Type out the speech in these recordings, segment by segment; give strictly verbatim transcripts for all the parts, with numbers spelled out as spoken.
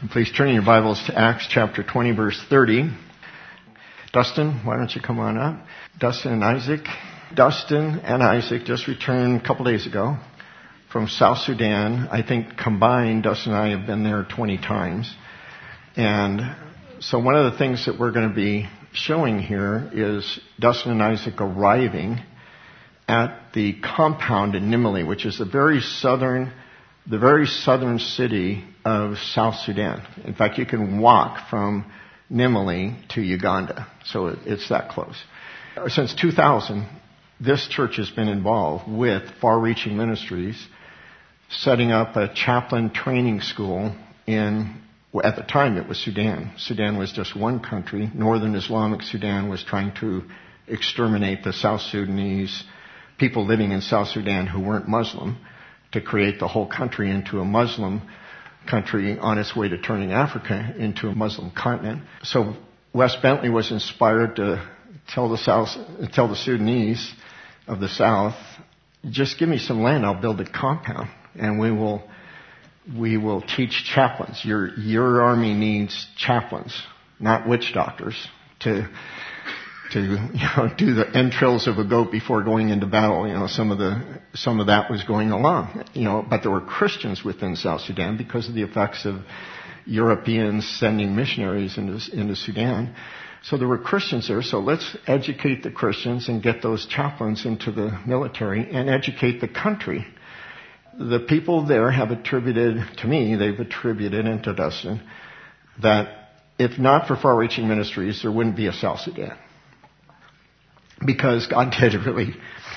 Please turn in your Bibles to Acts chapter twenty, verse thirty. Dustin, why don't you come on up? Dustin and Isaac. Dustin and Isaac just returned a couple days ago from South Sudan. I think combined, Dustin and I have been there twenty times. And so one of the things that we're going to be showing here is Dustin and Isaac arriving at the compound in Nimili, which is the very southern, the very southern city of South Sudan. In fact, you can walk from Nimili to Uganda, so it's that close. Since two thousand, this church has been involved with far-reaching ministries, setting up a chaplain training school in, well, at the time it was Sudan. Sudan was just one country. Northern Islamic Sudan was trying to exterminate the South Sudanese people living in South Sudan who weren't Muslim, to create the whole country into a Muslim country on its way to turning Africa into a Muslim continent. So Wes Bentley was inspired to tell the South, tell the Sudanese of the South, just give me some land, I'll build a compound, and we will we will teach chaplains. Your your army needs chaplains, not witch doctors, to to you know do the entrails of a goat before going into battle. You know, some of the some of that was going along. You know, but there were Christians within South Sudan because of the effects of Europeans sending missionaries into into Sudan. So there were Christians there. So let's educate the Christians and get those chaplains into the military and educate the country. The people there have attributed to me, they've attributed into Dustin, that if not for far-reaching ministries, there wouldn't be a South Sudan. Because God did really,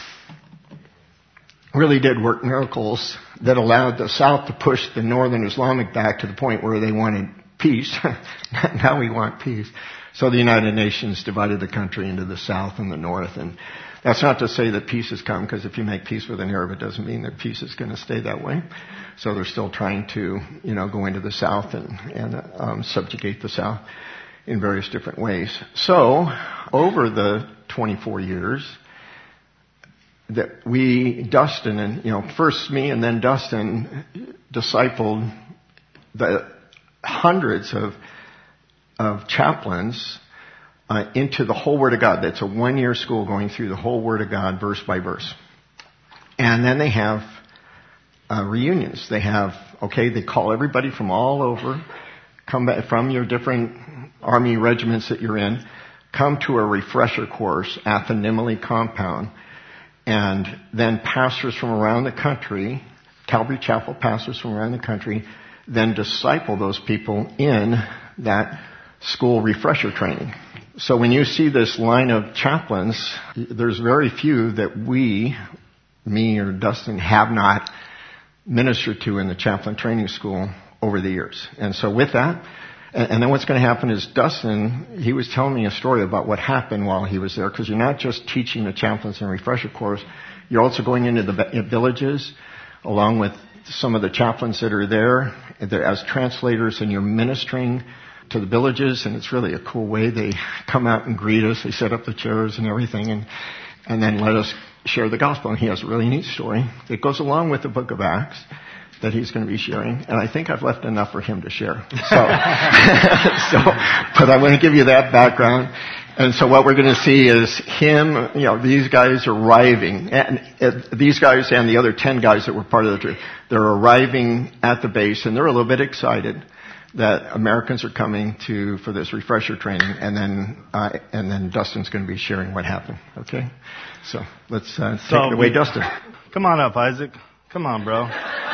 really did work miracles that allowed the South to push the Northern Islamic back to the point where they wanted peace. Now we want peace. So the United Nations divided the country into the South and the North. And that's not to say that peace has come, because if you make peace with an Arab, it doesn't mean that peace is going to stay that way. So they're still trying to, you know, go into the South and, and um, subjugate the South in various different ways. So over the twenty-four years that we, Dustin, and, you know, first me and then Dustin, discipled the hundreds of of chaplains uh, into the whole Word of God. That's a one-year school going through the whole Word of God, verse by verse. And then they have uh, reunions. They have, okay, they call everybody from all over, come back from your different army regiments that you're in, come to a refresher course at the Nimili compound. And then pastors from around the country, Calvary Chapel pastors from around the country, then disciple those people in that school refresher training. So when you see this line of chaplains, there's very few that we, me or Dustin, have not ministered to in the chaplain training school over the years. And so with that, and then what's going to happen is Dustin, he was telling me a story about what happened while he was there, because you're not just teaching the chaplains in a refresher course, you're also going into the villages along with some of the chaplains that are there as translators, and you're ministering to the villages, and it's really a cool way. They come out and greet us. They set up the chairs and everything, and and then let us share the gospel. And he has a really neat story that goes along with the book of Acts that he's going to be sharing. And I think I've left enough for him to share. So, so but I'm going to give you that background. And so what we're going to see is him, you know, these guys arriving, and uh, these guys and the other ten guys that were part of the trip, they're arriving at the base, and they're a little bit excited that Americans are coming to for this refresher training, and then uh, and then Dustin's going to be sharing what happened. Okay, so let's uh, take so, it away, Dustin. Come on up, Isaac. Come on, bro.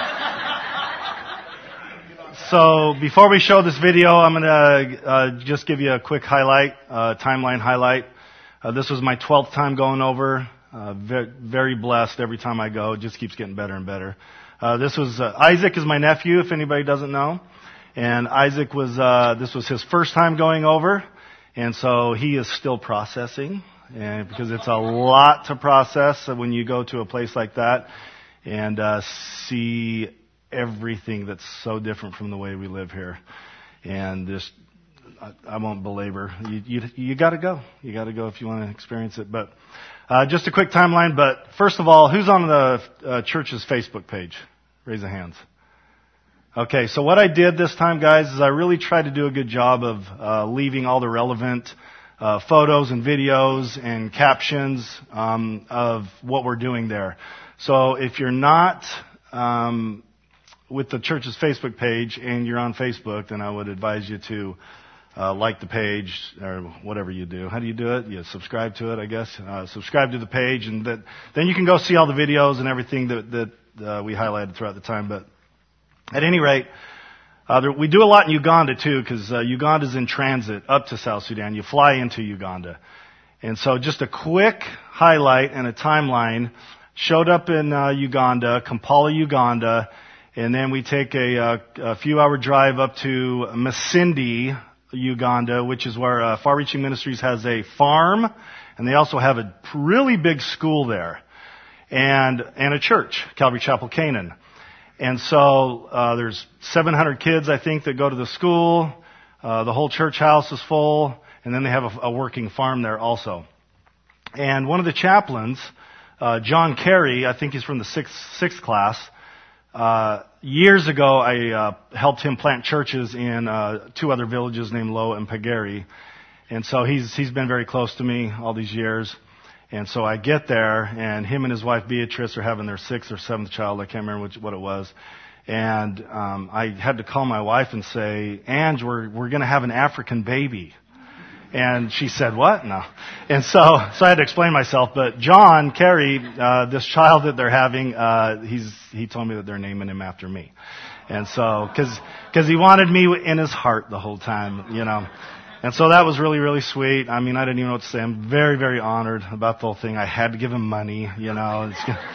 So before we show this video, I'm going to uh, just give you a quick highlight, uh, timeline highlight. Uh, this was my twelfth time going over. Uh, very, very blessed every time I go. It just keeps getting better and better. Uh, this was uh, Isaac is my nephew, if anybody doesn't know. And Isaac was, uh, this was his first time going over. And so he is still processing, and because it's a lot to process when you go to a place like that and, uh, see everything that's so different from the way we live here. And just, I, I won't belabor. You, you, you gotta go. You gotta go if you want to experience it. But, uh, just a quick timeline. But first of all, who's on the uh, church's Facebook page? Raise the hands. Okay, so what I did this time, guys, is I really tried to do a good job of uh, leaving all the relevant uh, photos and videos and captions um, of what we're doing there. So if you're not um, with the church's Facebook page and you're on Facebook, then I would advise you to uh, like the page or whatever you do. How do you do it? You subscribe to it, I guess. Uh, subscribe to the page, and that, then you can go see all the videos and everything that, that uh, we highlighted throughout the time. But at any rate, uh, there, we do a lot in Uganda too, because uh, Uganda's in transit up to South Sudan. You fly into Uganda. And so just a quick highlight and a timeline. Showed up in uh, Uganda, Kampala, Uganda, and then we take a, uh, a few hour drive up to Masindi, Uganda, which is where uh, Far Reaching Ministries has a farm, and they also have a really big school there, and and a church, Calvary Chapel Canaan. And so uh, there's seven hundred kids, I think, that go to the school. Uh, the whole church house is full, and then they have a, a working farm there also. And one of the chaplains, uh, John Carey, I think he's from the sixth, sixth class. Uh, years ago, I uh, helped him plant churches in uh, two other villages named Lo and Pagari, and so he's he's been very close to me all these years. And so I get there, and him and his wife Beatrice are having their sixth or seventh child. I can't remember which, what it was. And um, I had to call my wife and say, "Ange, we're we're going to have an African baby." And she said, "What?" No. And so, so I had to explain myself. But John Carey, uh, this child that they're having, uh, he's, he told me that they're naming him after me. And so, cause, cause he wanted me in his heart the whole time, you know. And so that was really, really sweet. I mean, I didn't even know what to say. I'm very, very honored about the whole thing. I had to give him money, you know.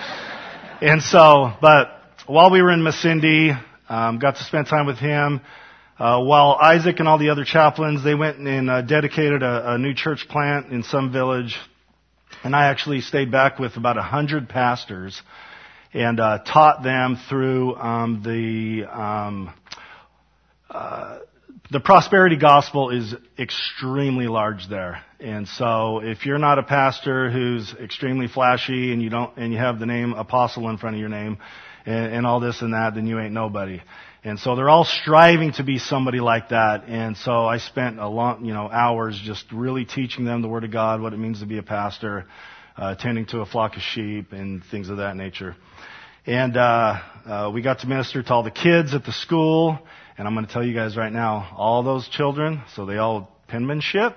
And so, but while we were in Masindi, um, got to spend time with him. Uh, while Isaac and all the other chaplains, they went and uh, dedicated a, a new church plant in some village. And I actually stayed back with about a hundred pastors and uh, taught them through um, the um, uh, the prosperity gospel is extremely large there. And so if you're not a pastor who's extremely flashy and you don't and you have the name apostle in front of your name and, and all this and that, then you ain't nobody. And so they're all striving to be somebody like that. And so I spent a long, you know, hours just really teaching them the Word of God, what it means to be a pastor, uh, tending to a flock of sheep and things of that nature. And uh, uh we got to minister to all the kids at the school. And I'm going to tell you guys right now, all those children, so they all penmanship,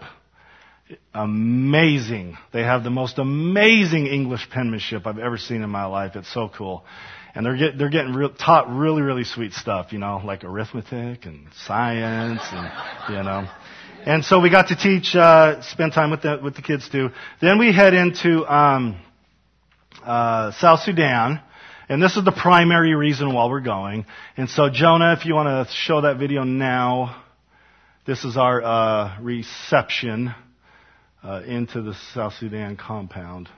amazing. They have the most amazing English penmanship I've ever seen in my life. It's so cool. And they're get, they're getting real, taught really, really sweet stuff, you know, like arithmetic and science and, you know. And so we got to teach, uh, spend time with the, with the kids too. Then we head into, um, uh, South Sudan. And this is the primary reason why we're going. And so Jonah, if you want to show that video now, this is our, uh, reception, uh, into the South Sudan compound.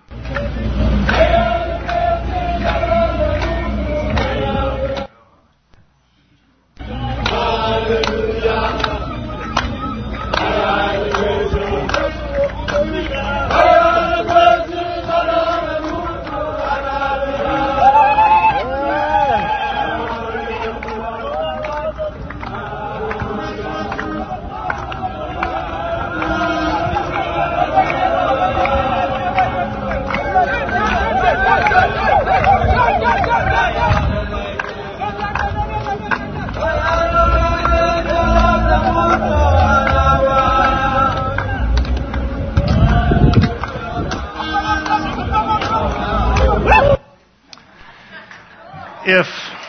If,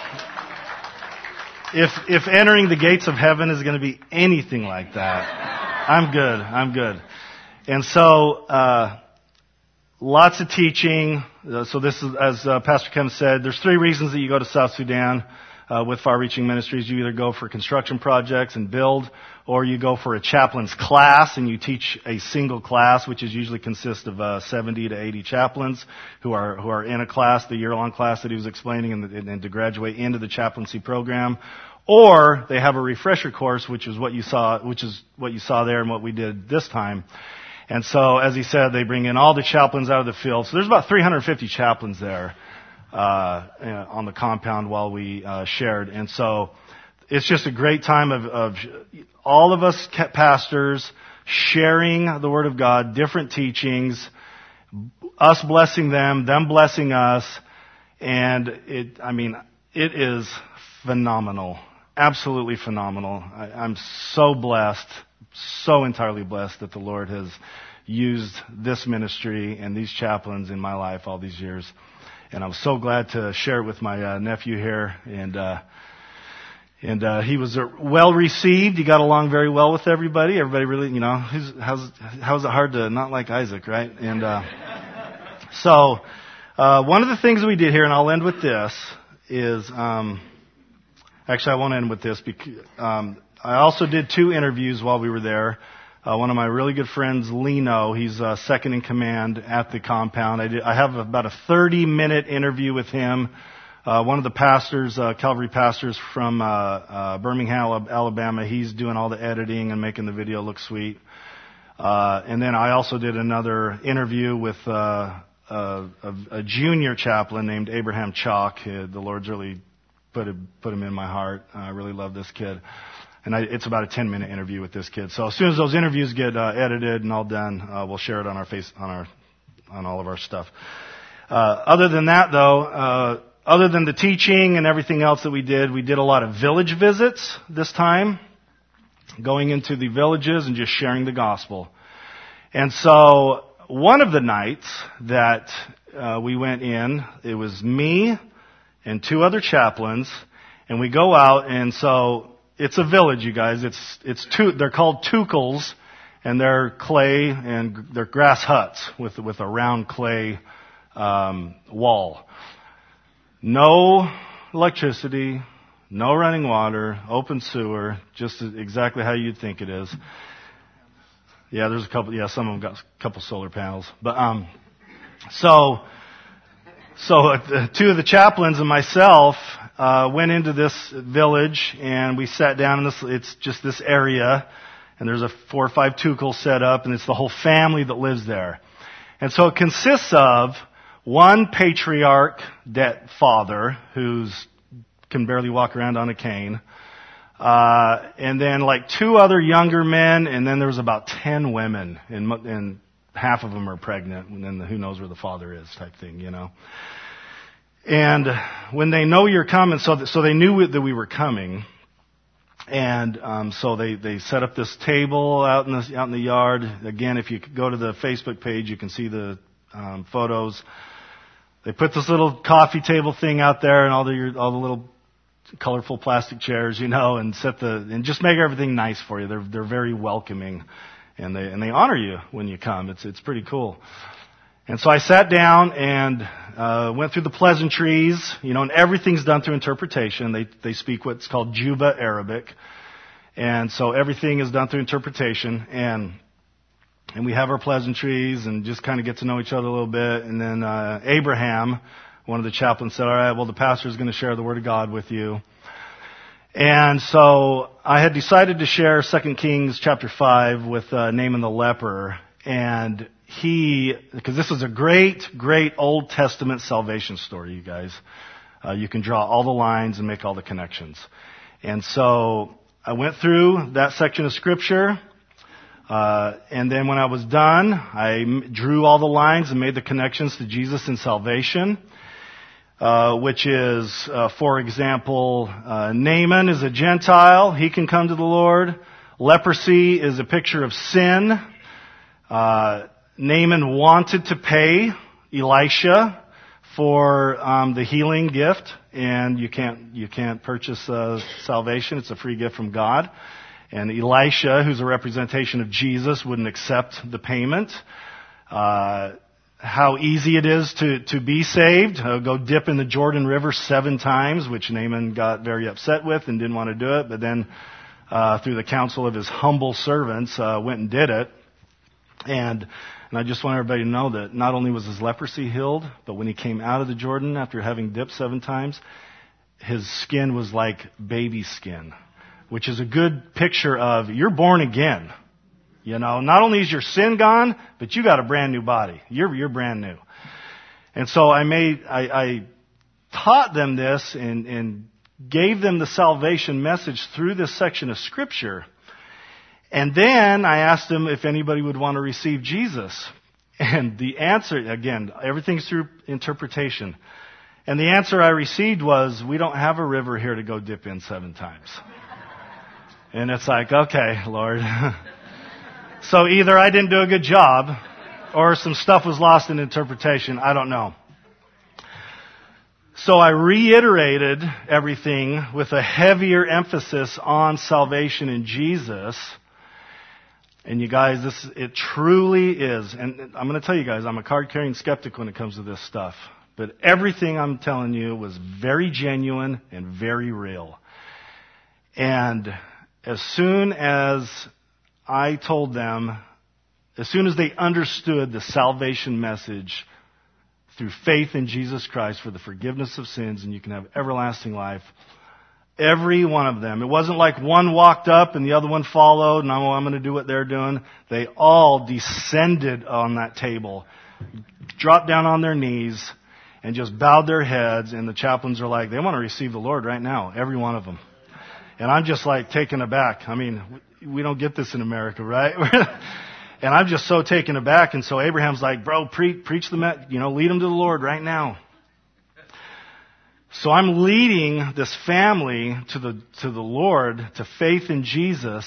if, if entering the gates of heaven is going to be anything like that, I'm good, I'm good. And so, uh, lots of teaching. Uh, so this is, as uh, Pastor Kim said, there's three reasons that you go to South Sudan uh, with Far Reaching Ministries. You either go for construction projects and build, or you go for a chaplain's class and you teach a single class, which is usually consists of uh, seventy to eighty chaplains who are who are in a class, the year-long class that he was explaining, and, and, and to graduate into the chaplaincy program. Or they have a refresher course, which is what you saw, which is what you saw there and what we did this time. And so, as he said, they bring in all the chaplains out of the field. So there's about three hundred fifty chaplains there uh, on the compound while we uh, shared. And so it's just a great time of, of all of us pastors sharing the Word of God, different teachings, us blessing them, them blessing us, and it, I mean, it is phenomenal. Absolutely phenomenal. I, I'm so blessed, so entirely blessed that the Lord has used this ministry and these chaplains in my life all these years. And I'm so glad to share it with my uh, nephew here. And uh, and uh, he was uh, well received. He got along very well with everybody. Everybody really, you know, how's how's, how's it hard to not like Isaac, right? And uh, so uh, one of the things we did here, and I'll end with this, is... Um, Actually, I won't end with this. Because, um, I also did two interviews while we were there. Uh, one of my really good friends, Lino, he's uh, second in command at the compound. I, did, I have about a thirty-minute interview with him. Uh, one of the pastors, uh, Calvary pastors from uh, uh, Birmingham, Alabama, he's doing all the editing and making the video look sweet. Uh, and then I also did another interview with uh, a, a junior chaplain named Abraham Chalk. Uh, the Lord's really Put it, put him in my heart. I really love this kid. And I, it's about a ten minute interview with this kid. So as soon as those interviews get uh, edited and all done, uh, we'll share it on our face, on our, on all of our stuff. Uh, other than that though, uh, other than the teaching and everything else that we did, we did a lot of village visits this time, going into the villages and just sharing the gospel. And so one of the nights that uh, we went in, it was me and two other chaplains, and we go out, and so it's a village, you guys. It's it's two. They're called tukels, and they're clay and they're grass huts with with a round clay um, wall. No electricity, no running water, open sewer, just exactly how you'd think it is. Yeah, there's a couple. Yeah, some of them got a couple solar panels, but um, so. So uh, two of the chaplains and myself uh, went into this village, and we sat down in this. It's just this area, and there's a four or five tukels set up, and it's the whole family that lives there. And so it consists of one patriarch, that father, who's can barely walk around on a cane, uh, and then like two other younger men, and then there's about ten women, and, and half of them are pregnant, and then who knows where the father is, type thing, you know. And when they know you're coming, so that, so they knew that we were coming, and um, so they they set up this table out in the out in the yard. Again, if you go to the Facebook page, you can see the um, photos. They put this little coffee table thing out there, and all the all the little colorful plastic chairs, you know, and set the and just make everything nice for you. They're they're very welcoming. And they and they honor you when you come. It's it's pretty cool. And so I sat down and uh, went through the pleasantries, you know, and everything's done through interpretation. They they speak what's called Juba Arabic, and so everything is done through interpretation. And and we have our pleasantries and just kind of get to know each other a little bit. And then uh, Abraham, one of the chaplains, said, "All right, well, the pastor is going to share the Word of God with you." And so I had decided to share Second Kings chapter five with uh, Naaman the leper, and he, because this is a great, great Old Testament salvation story, you guys. Uh, you can draw all the lines and make all the connections. And so I went through that section of Scripture, uh, and then when I was done, I drew all the lines and made the connections to Jesus and salvation. Uh, which is, uh, for example, uh, Naaman is a Gentile. He can come to the Lord. Leprosy is a picture of sin. Uh, Naaman wanted to pay Elisha for um, the healing gift, and you can't you can't purchase uh, salvation. It's a free gift from God. And Elisha, who's a representation of Jesus, wouldn't accept the payment. Uh, How easy it is to, to be saved. Uh, go dip in the Jordan River seven times, which Naaman got very upset with and didn't want to do it. But then, uh, through the counsel of his humble servants, uh, went and did it. And, and I just want everybody to know that not only was his leprosy healed, but when he came out of the Jordan after having dipped seven times, his skin was like baby skin, which is a good picture of you're born again. You know, not only is your sin gone, but you got a brand new body. You're you're brand new. And so I made I, I taught them this and, and gave them the salvation message through this section of Scripture. And then I asked them if anybody would want to receive Jesus. And the answer, again, everything's through interpretation. And the answer I received was, we don't have a river here to go dip in seven times. And it's like, okay, Lord. So either I didn't do a good job, or some stuff was lost in interpretation. I don't know. So I reiterated everything with a heavier emphasis on salvation in Jesus. And you guys, this it truly is. And I'm going to tell you guys, I'm a card-carrying skeptic when it comes to this stuff. But everything I'm telling you was very genuine and very real. And as soon as I told them, as soon as they understood the salvation message through faith in Jesus Christ for the forgiveness of sins and you can have everlasting life, every one of them, it wasn't like one walked up and the other one followed and oh, I'm going to do what they're doing. They all descended on that table, dropped down on their knees, and just bowed their heads, and the chaplains are like, they want to receive the Lord right now, every one of them. And I'm just like taken aback. I mean, we don't get this in America, right? And I'm just so taken aback. And so Abraham's like, bro, pre- preach the, you know, lead them to the Lord right now. So I'm leading this family to the, to the Lord, to faith in Jesus.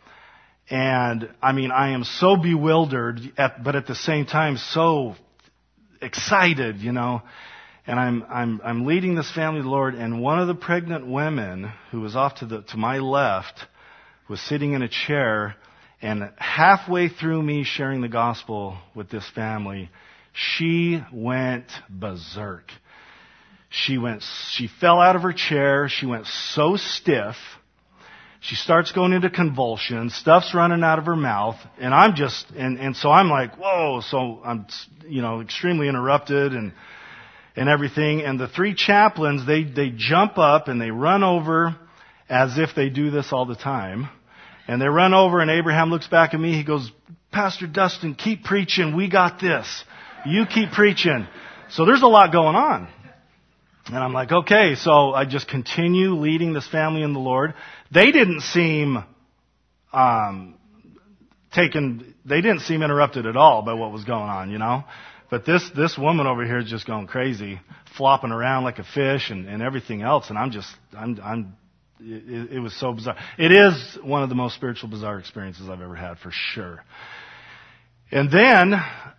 And I mean, I am so bewildered, at, but at the same time, so excited, you know. And I'm, I'm, I'm leading this family to the Lord. And one of the pregnant women who was off to the, to my left was sitting in a chair. And halfway through me sharing the gospel with this family, she went berserk. She went, she fell out of her chair. She went so stiff. She starts going into convulsions. Stuff's running out of her mouth. And I'm just, and, and so I'm like, whoa. So I'm, you know, extremely interrupted and, and everything. And the three chaplains, they, they jump up and they run over as if they do this all the time. And they run over and Abraham looks back at me. He goes, Pastor Dustin, keep preaching. We got this. You keep preaching. So there's a lot going on. And I'm like, okay. So I just continue leading this family in the Lord. They didn't seem, um, taken, they didn't seem interrupted at all by what was going on, you know. But this, this woman over here is just going crazy, flopping around like a fish and, and everything else. And I'm just, I'm, I'm, It, it was so bizarre. It is one of the most spiritual, bizarre experiences I've ever had, for sure. And then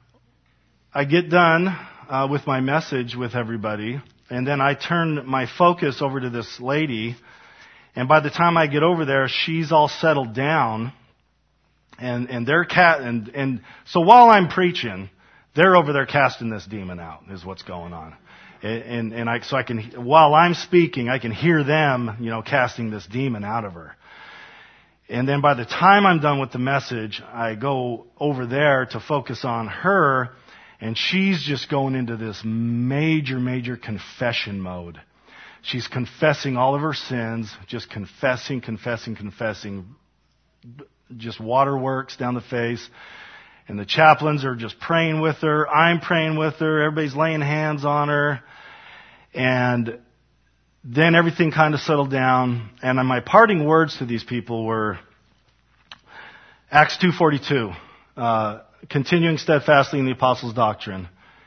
I get done uh, with my message with everybody, and then I turn my focus over to this lady. And by the time I get over there, she's all settled down, and and they're cat and and so while I'm preaching, they're over there casting this demon out. Is what's going on. And, and I, so I can, while I'm speaking, I can hear them, you know, casting this demon out of her. And then by the time I'm done with the message, I go over there to focus on her, and she's just going into this major, major confession mode. She's confessing all of her sins, just confessing, confessing, confessing, just waterworks down the face. And the chaplains are just praying with her. I'm praying with her. Everybody's laying hands on her. And then everything kind of settled down. And my parting words to these people were Acts two forty-two, uh, continuing steadfastly in the apostles' doctrine,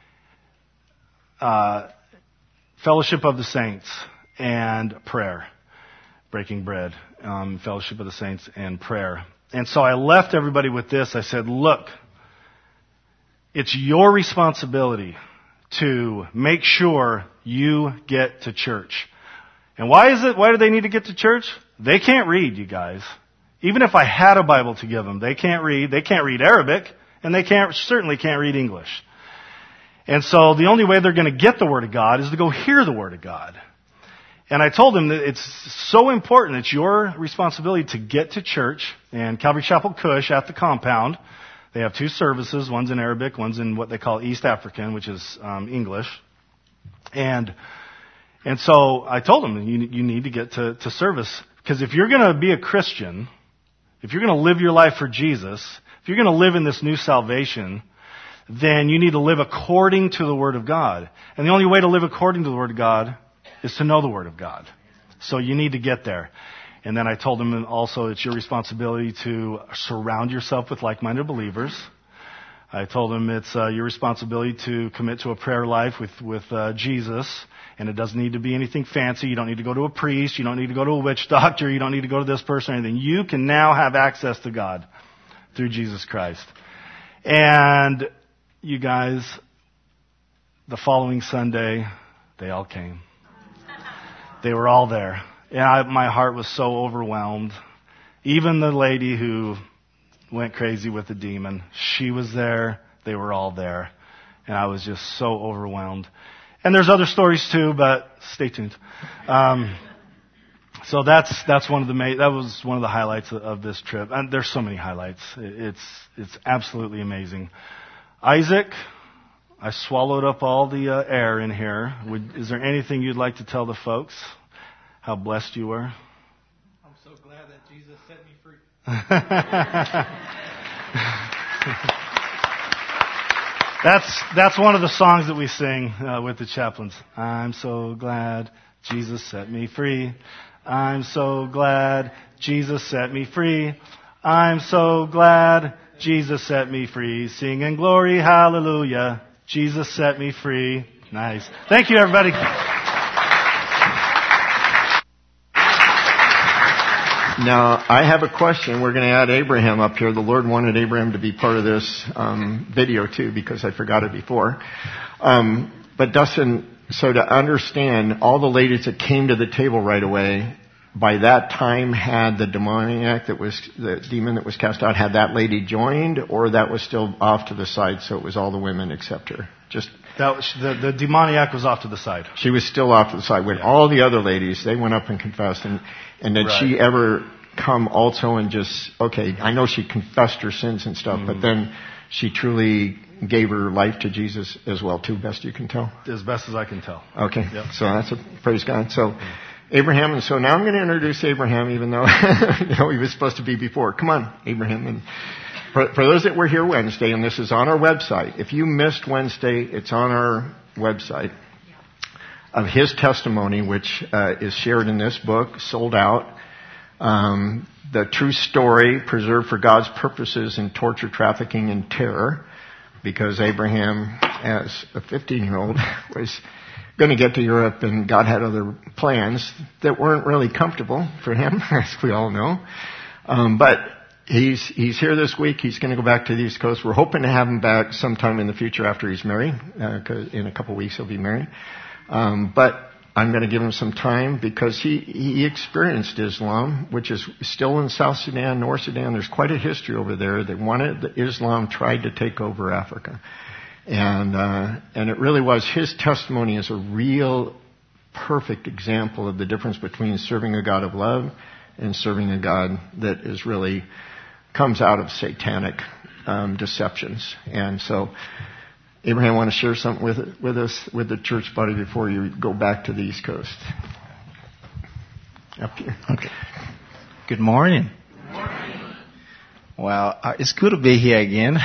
uh, fellowship of the saints, and prayer, breaking bread, um, fellowship of the saints and prayer. And so I left everybody with this. I said, look, it's your responsibility to make sure you get to church. And why is it, why do they need to get to church? They can't read, you guys. Even if I had a Bible to give them, they can't read. They can't read Arabic, and they can't, certainly can't read English. And so the only way they're going to get the Word of God is to go hear the Word of God. And I told them that it's so important. It's your responsibility to get to church. And Calvary Chapel Cush at the compound, they have two services. One's in Arabic, one's in what they call East African, which is um, English. And and so I told them, you, you need to get to, to service. Because if you're going to be a Christian, if you're going to live your life for Jesus, if you're going to live in this new salvation, then you need to live according to the Word of God. And the only way to live according to the Word of God is to know the Word of God. So you need to get there. And then I told him also it's your responsibility to surround yourself with like-minded believers. I told him it's uh, your responsibility to commit to a prayer life with, with uh, Jesus. And it doesn't need to be anything fancy. You don't need to go to a priest. You don't need to go to a witch doctor. You don't need to go to this person or anything. You can now have access to God through Jesus Christ. And you guys, the following Sunday, they all came. They were all there. And I, my heart was so overwhelmed. Even the lady who went crazy with the demon, she was there. They were all there. And I was just so overwhelmed. And there's other stories too, but stay tuned. Um, so that's that's one of the ma- that was one of the highlights of, of this trip. And there's so many highlights. It's it's absolutely amazing. Isaac, I swallowed up all the uh, air in here. Would, is there anything you'd like to tell the folks? How blessed you were? I'm so glad that Jesus set me free. that's that's one of the songs that we sing uh, with the chaplains. I'm so glad Jesus set me free. I'm so glad Jesus set me free. I'm so glad Jesus set me free. Singing glory, hallelujah. Jesus set me free. Nice. Thank you, everybody. Now, I have a question. We're going to add Abraham up here. The Lord wanted Abraham to be part of this um, video, too, because I forgot it before. Um, but Dustin, so to understand, all the ladies that came to the table right away, by that time had the demoniac that was, the demon that was cast out, had that lady joined, or that was still off to the side, so it was all the women except her? Just that was, the, the demoniac was off to the side. She was still off to the side. When yeah. all the other ladies, they went up and confessed. And, and did right. she ever come also and just, okay, I know she confessed her sins and stuff, mm-hmm. but then she truly gave her life to Jesus as well, too, best you can tell? As best as I can tell. Okay, yep. So that's a praise God. So Abraham, and so now I'm going to introduce Abraham, even though you know he was supposed to be before. Come on, Abraham. And for, for those that were here Wednesday, and this is on our website, if you missed Wednesday, it's on our website, of his testimony, which uh, is shared in this book, Sold Out. Um, the true story preserved for God's purposes in torture, trafficking, and terror. Because Abraham, as a fifteen-year-old, was going to get to Europe, and God had other plans that weren't really comfortable for him, as we all know. Um, but he's he's here this week. He's going to go back to the East Coast. We're hoping to have him back sometime in the future after he's married, uh, 'cause in a couple of weeks he'll be married. Um, but I'm going to give him some time because he, he experienced Islam, which is still in South Sudan, North Sudan. There's quite a history over there. They wanted, the Islam tried to take over Africa. And, uh, and it really was, his testimony is a real perfect example of the difference between serving a God of love and serving a God that is really, comes out of satanic, um, deceptions. And so, Abraham, want to share something with with us, with the church body before you go back to the East Coast? Up here. Okay. Good morning. Good morning. Well, uh, it's good to be here again.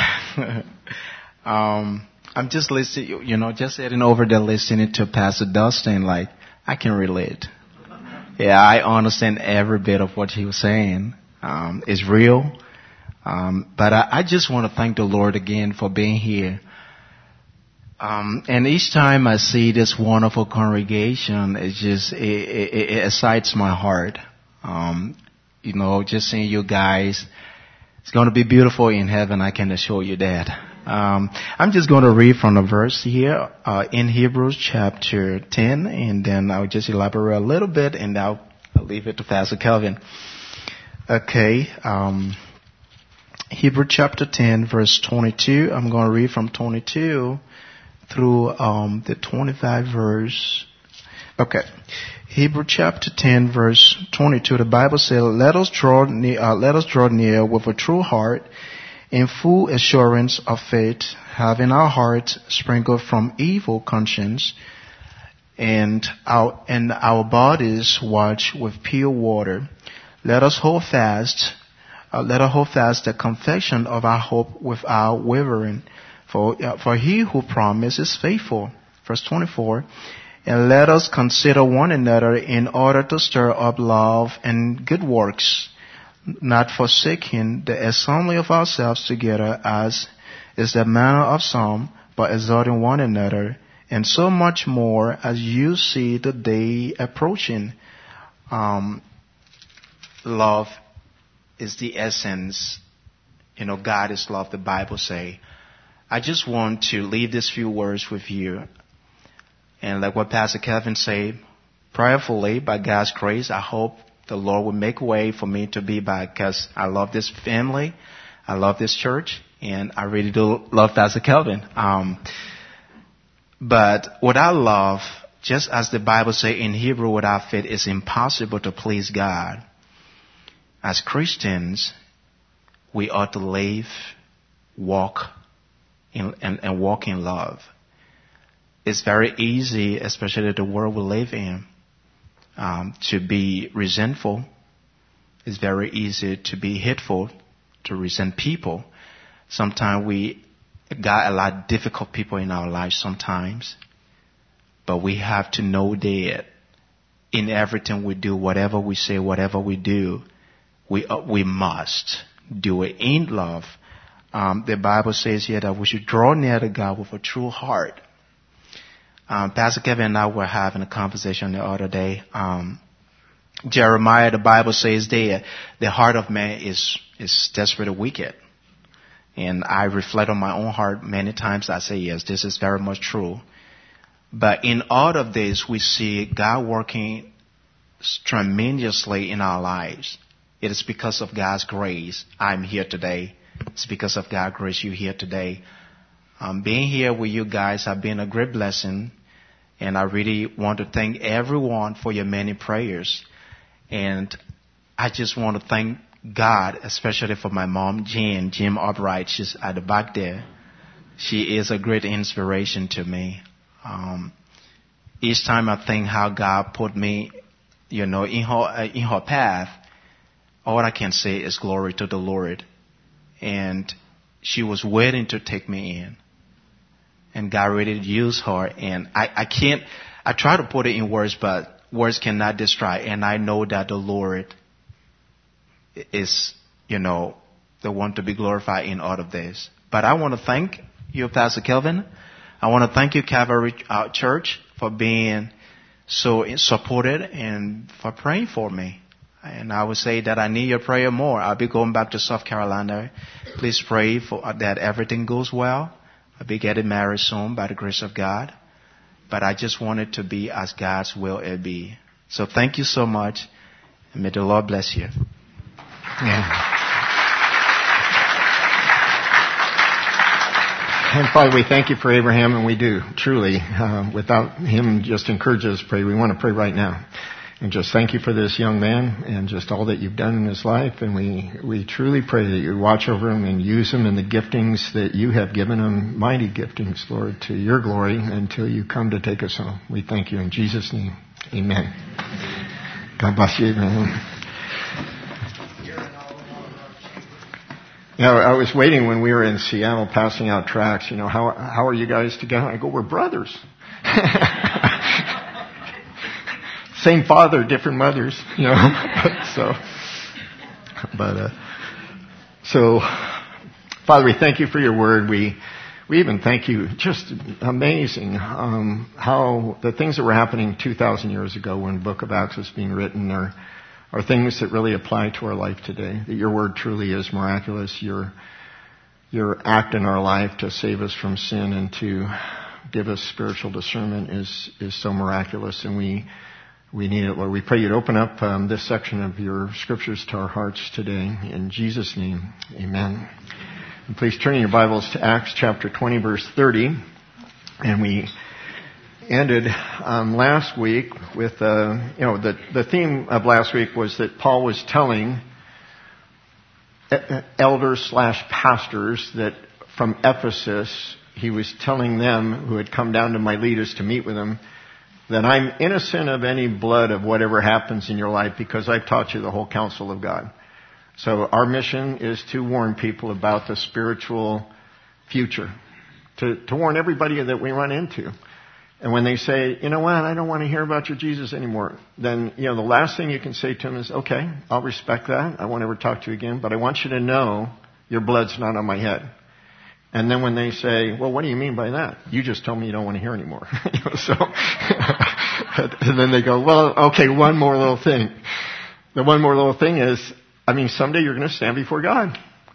um, I'm just listening, you know, just sitting over there listening to Pastor Dustin, like, I can relate. Yeah, I understand every bit of what he was saying. Um, it's real. Um, but I, I just want to thank the Lord again for being here. Um, and each time I see this wonderful congregation, it just, it, it, it excites my heart. Um, you know, just seeing you guys, it's going to be beautiful in heaven, I can assure you that. Um, I'm just going to read from the verse here, uh, in Hebrews chapter ten, and then I'll just elaborate a little bit, and I'll, I'll leave it to Pastor Kelvin. Okay, um, Hebrews chapter ten, verse twenty-two. I'm going to read from twenty-two through um, the twenty-five verse. Okay. Hebrew chapter ten verse twenty-two. The Bible says, let us draw near, uh, let us draw near with a true heart in full assurance of faith, having our hearts sprinkled from evil conscience and our, and our bodies washed with pure water. Let us hold fast, uh, let us hold fast the confession of our hope without wavering. For, uh, for he who promised is faithful. Verse twenty-four. And let us consider one another in order to stir up love and good works, not forsaking the assembly of ourselves together, as is the manner of some, but exhorting one another, and so much more as you see the day approaching. Um, love is the essence. You know, God is love, the Bible say. I just want to leave these few words with you. And like what Pastor Kevin said, prayerfully, by God's grace, I hope the Lord will make a way for me to be back, because I love this family, I love this church, and I really do love Pastor Kelvin. Um, but without love, just as the Bible says in Hebrew, without faith, it's impossible to please God. As Christians, we ought to live, walk, in, and, and walk in love. It's very easy, especially the world we live in, um, to be resentful. It's very easy to be hateful, to resent people. Sometimes we got a lot of difficult people in our lives sometimes. But we have to know that in everything we do, whatever we say, whatever we do, we uh, we must do it in love. Um, the Bible says here that we should draw near to God with a true heart. Um, Pastor Kevin and I were having a conversation the other day. Um, Jeremiah, the Bible says there, the heart of man is, is desperately wicked. And I reflect on my own heart many times. I say, yes, this is very much true. But in all of this, we see God working tremendously in our lives. It is because of God's grace I'm here today. It's because of God's grace you're here today. Um, being here with you guys has been a great blessing. And I really want to thank everyone for your many prayers. And I just want to thank God, especially for my mom, Jean, Jim Albright. She's at the back there. She is a great inspiration to me. Um, each time I think how God put me, you know, in her, uh, in her path, all I can say is glory to the Lord. And she was waiting to take me in. And God really used her. And I, I can't, I try to put it in words, but words cannot describe. And I know that the Lord is, you know, the one to be glorified in all of this. But I want to thank you, Pastor Kelvin. I want to thank you, Calvary uh, Church, for being so supported and for praying for me. And I would say that I need your prayer more. I'll be going back to South Carolina. Please pray for uh, that everything goes well. I'll be getting married soon by the grace of God. But I just want it to be as God's will it be. So thank you so much. And may the Lord bless you. Yeah. And Father, we thank you for Abraham, and we do, truly. Uh, without him just encouraging us to pray, we want to pray right now. And just thank you for this young man and just all that you've done in his life. And we, we truly pray that you watch over him and use him in the giftings that you have given him, mighty giftings, Lord, to your glory until you come to take us home. We thank you in Jesus' name. Amen. God bless you, Abraham. You know, I was waiting when we were in Seattle passing out tracts. You know, how how are you guys together? I go, we're brothers. Same father, different mothers, you know. so, but uh, so, Father, we thank you for your word. We we even thank you. Just amazing um, how the things that were happening two thousand years ago when the Book of Acts was being written are are things that really apply to our life today. That your word truly is miraculous. Your your act in our life to save us from sin and to give us spiritual discernment is is so miraculous, and we. We need it, Lord. We pray you'd open up um, this section of your scriptures to our hearts today. In Jesus' name, amen. And please turn in your Bibles to Acts chapter twenty, verse thirty. And we ended um, last week with, uh, you know, the, the theme of last week was that Paul was telling elders slash pastors that from Ephesus, he was telling them who had come down to Miletus to meet with him, that I'm innocent of any blood of whatever happens in your life because I've taught you the whole counsel of God. So our mission is to warn people about the spiritual future, to, to warn everybody that we run into. And when they say, you know what, I don't want to hear about your Jesus anymore, then, you know, the last thing you can say to them is, okay, I'll respect that. I won't ever talk to you again, but I want you to know your blood's not on my head. And then when they say, well, what do you mean by that? You just told me you don't want to hear anymore. You know, so, and then they go, well, okay, one more little thing. The one more little thing is, I mean, someday you're going to stand before God.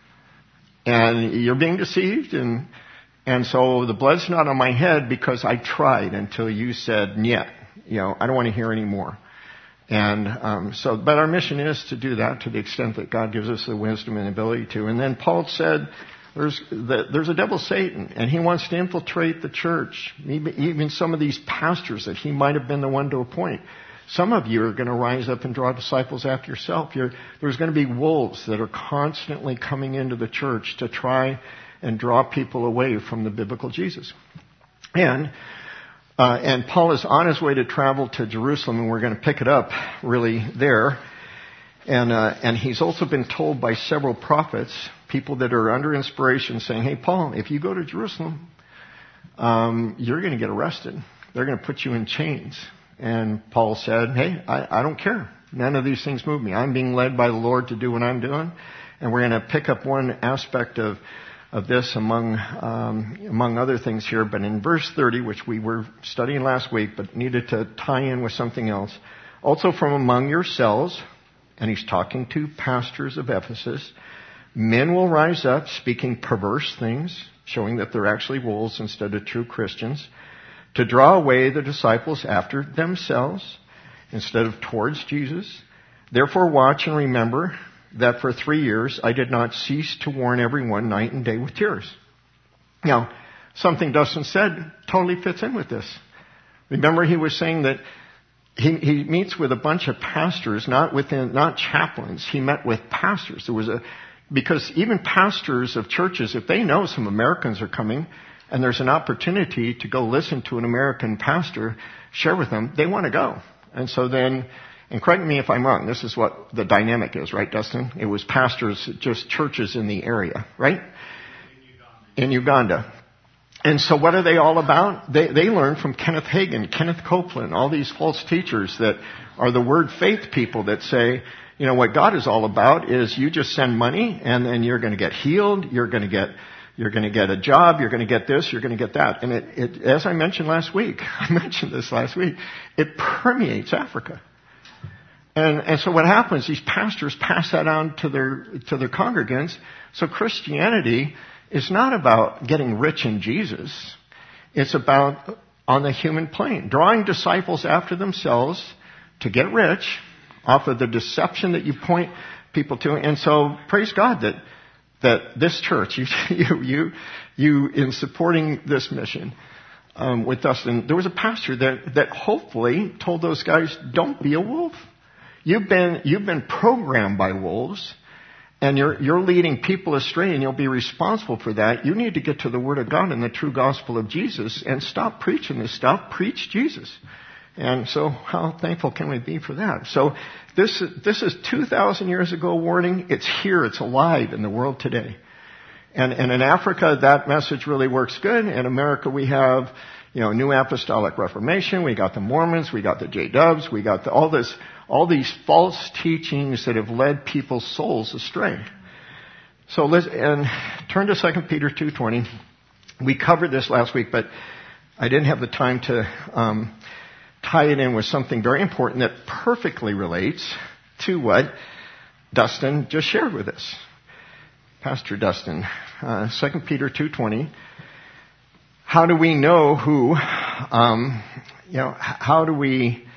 And you're being deceived, and and so the blood's not on my head because I tried until you said, "Nyet," you know, I don't want to hear anymore. And um, so, but our mission is to do that to the extent that God gives us the wisdom and ability to. And then Paul said, "There's the, there's a devil, Satan, and he wants to infiltrate the church, even, even some of these pastors that he might have been the one to appoint." Some of you are going to rise up and draw disciples after yourself. You're, there's going to be wolves that are constantly coming into the church to try and draw people away from the biblical Jesus. And uh, and Paul is on his way to travel to Jerusalem, and we're going to pick it up really there. And uh, and he's also been told by several prophets, people that are under inspiration, saying, "Hey, Paul, if you go to Jerusalem, um, you're going to get arrested. They're going to put you in chains." And Paul said, hey, I, I don't care. None of these things move me. I'm being led by the Lord to do what I'm doing. And we're going to pick up one aspect of of this among um, among other things here. But in verse thirty, which we were studying last week, but needed to tie in with something else. Also from among yourselves, and he's talking to pastors of Ephesus, men will rise up speaking perverse things, showing that they're actually wolves instead of true Christians, to draw away the disciples after themselves instead of towards Jesus. Therefore watch and remember that for three years I did not cease to warn everyone night and day with tears. Now, something Dustin said totally fits in with this. Remember, he was saying that he, he meets with a bunch of pastors, not within, not chaplains. He met with pastors. There was a, because even pastors of churches, if they know some Americans are coming, and there's an opportunity to go listen to an American pastor share with them, they want to go. And so then, and correct me if I'm wrong, this is what the dynamic is, right, Dustin? It was pastors, just churches in the area, right? In Uganda. In Uganda. And so what are they all about? They, they learned from Kenneth Hagin, Kenneth Copeland, all these false teachers that are the word faith people that say, you know, what God is all about is you just send money and then you're going to get healed, you're going to get You're going to get a job, you're going to get this, you're going to get that. And it, it, as I mentioned last week, I mentioned this last week, it permeates Africa. And, and so what happens, these pastors pass that on to their, to their congregants. So Christianity is not about getting rich in Jesus. It's about on the human plane, drawing disciples after themselves to get rich off of the deception that you point people to. And so praise God that that this church, you, you, you, you in supporting this mission um, with Dustin, there was a pastor that, that hopefully told those guys, don't be a wolf. You've been, you've been programmed by wolves, and you're, you're leading people astray, and you'll be responsible for that. You need to get to the Word of God and the true gospel of Jesus and stop preaching this stuff. Preach Jesus. And so how thankful can we be for that? So this, this is two thousand years ago warning. It's here. It's alive in the world today. And, and in Africa, that message really works good. In America, we have, you know, New Apostolic Reformation. We got the Mormons. We got the J Dubs. We got the, all this, all these false teachings that have led people's souls astray. So let's, and turn to Second Peter two twenty. We covered this last week, but I didn't have the time to, um, tie it in with something very important that perfectly relates to what Dustin just shared with us. Pastor Dustin, uh, Second Peter two twenty. How do we know who, um, you know, how do we,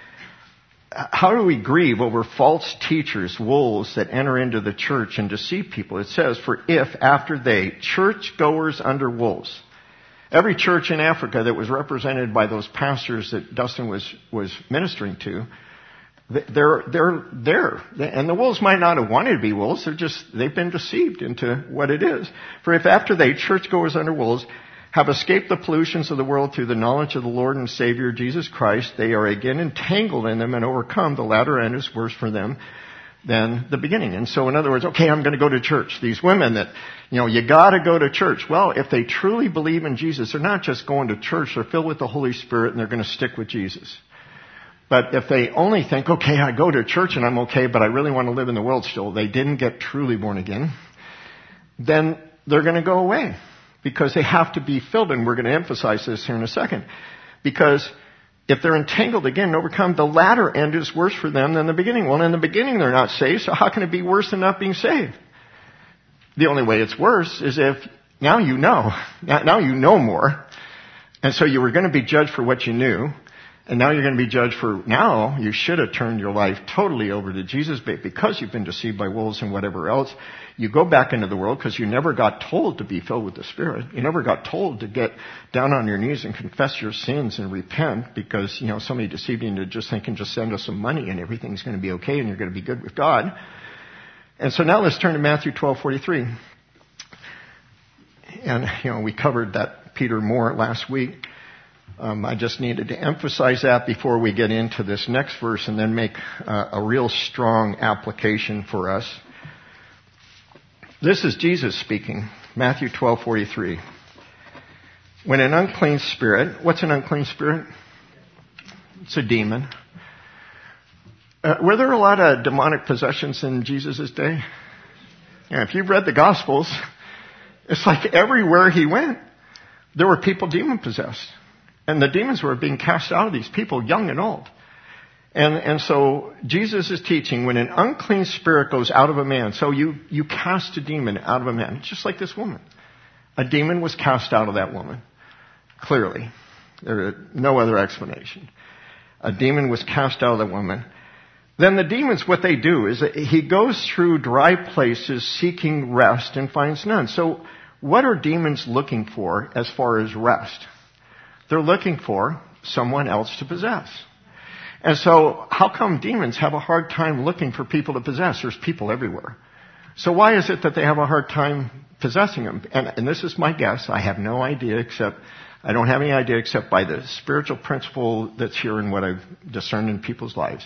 how do we grieve over false teachers, wolves that enter into the church and deceive people? It says, for if after they, churchgoers under wolves. Every church in Africa that was represented by those pastors that Dustin was, was ministering to, they're, they're there. And the wolves might not have wanted to be wolves. They're just, they've been deceived into what it is. For if after they, churchgoers under wolves, have escaped the pollutions of the world through the knowledge of the Lord and Savior Jesus Christ, they are again entangled in them and overcome. The latter end is worse for them than the beginning. And so in other words, okay, I'm going to go to church. These women that, you know, you got to go to church. Well, if they truly believe in Jesus, they're not just going to church. They're filled with the Holy Spirit and they're going to stick with Jesus. But if they only think, okay, I go to church and I'm okay, but I really want to live in the world still, they didn't get truly born again, then they're going to go away because they have to be filled. And we're going to emphasize this here in a second. Because if they're entangled again and overcome, the latter end is worse for them than the beginning. Well, in the beginning they're not saved, so how can it be worse than not being saved? The only way it's worse is if now you know. Now you know more. And so you were going to be judged for what you knew. And now you're going to be judged for, now you should have turned your life totally over to Jesus, but because you've been deceived by wolves and whatever else, you go back into the world because you never got told to be filled with the Spirit. You never got told to get down on your knees and confess your sins and repent because, you know, somebody deceived you into just thinking, just send us some money and everything's going to be okay and you're going to be good with God. And so now let's turn to Matthew twelve forty-three. And, you know, we covered that Peter more last week. Um, I just needed to emphasize that before we get into this next verse and then make uh, a real strong application for us. This is Jesus speaking, Matthew twelve forty-three. When an unclean spirit, what's an unclean spirit? It's a demon. Uh, were there a lot of demonic possessions in Jesus' day? Yeah, if you've read the Gospels, it's like everywhere he went, there were people demon-possessed. And the demons were being cast out of these people, young and old. And, and so Jesus is teaching when an unclean spirit goes out of a man, so you, you cast a demon out of a man, just like this woman. A demon was cast out of that woman. Clearly. There is no other explanation. A demon was cast out of the woman. Then the demons, what they do is that he goes through dry places seeking rest and finds none. So what are demons looking for as far as rest? They're looking for someone else to possess. And so how come demons have a hard time looking for people to possess? There's people everywhere. So why is it that they have a hard time possessing them? And, and this is my guess. I have no idea except, I don't have any idea except by the spiritual principle that's here and what I've discerned in people's lives.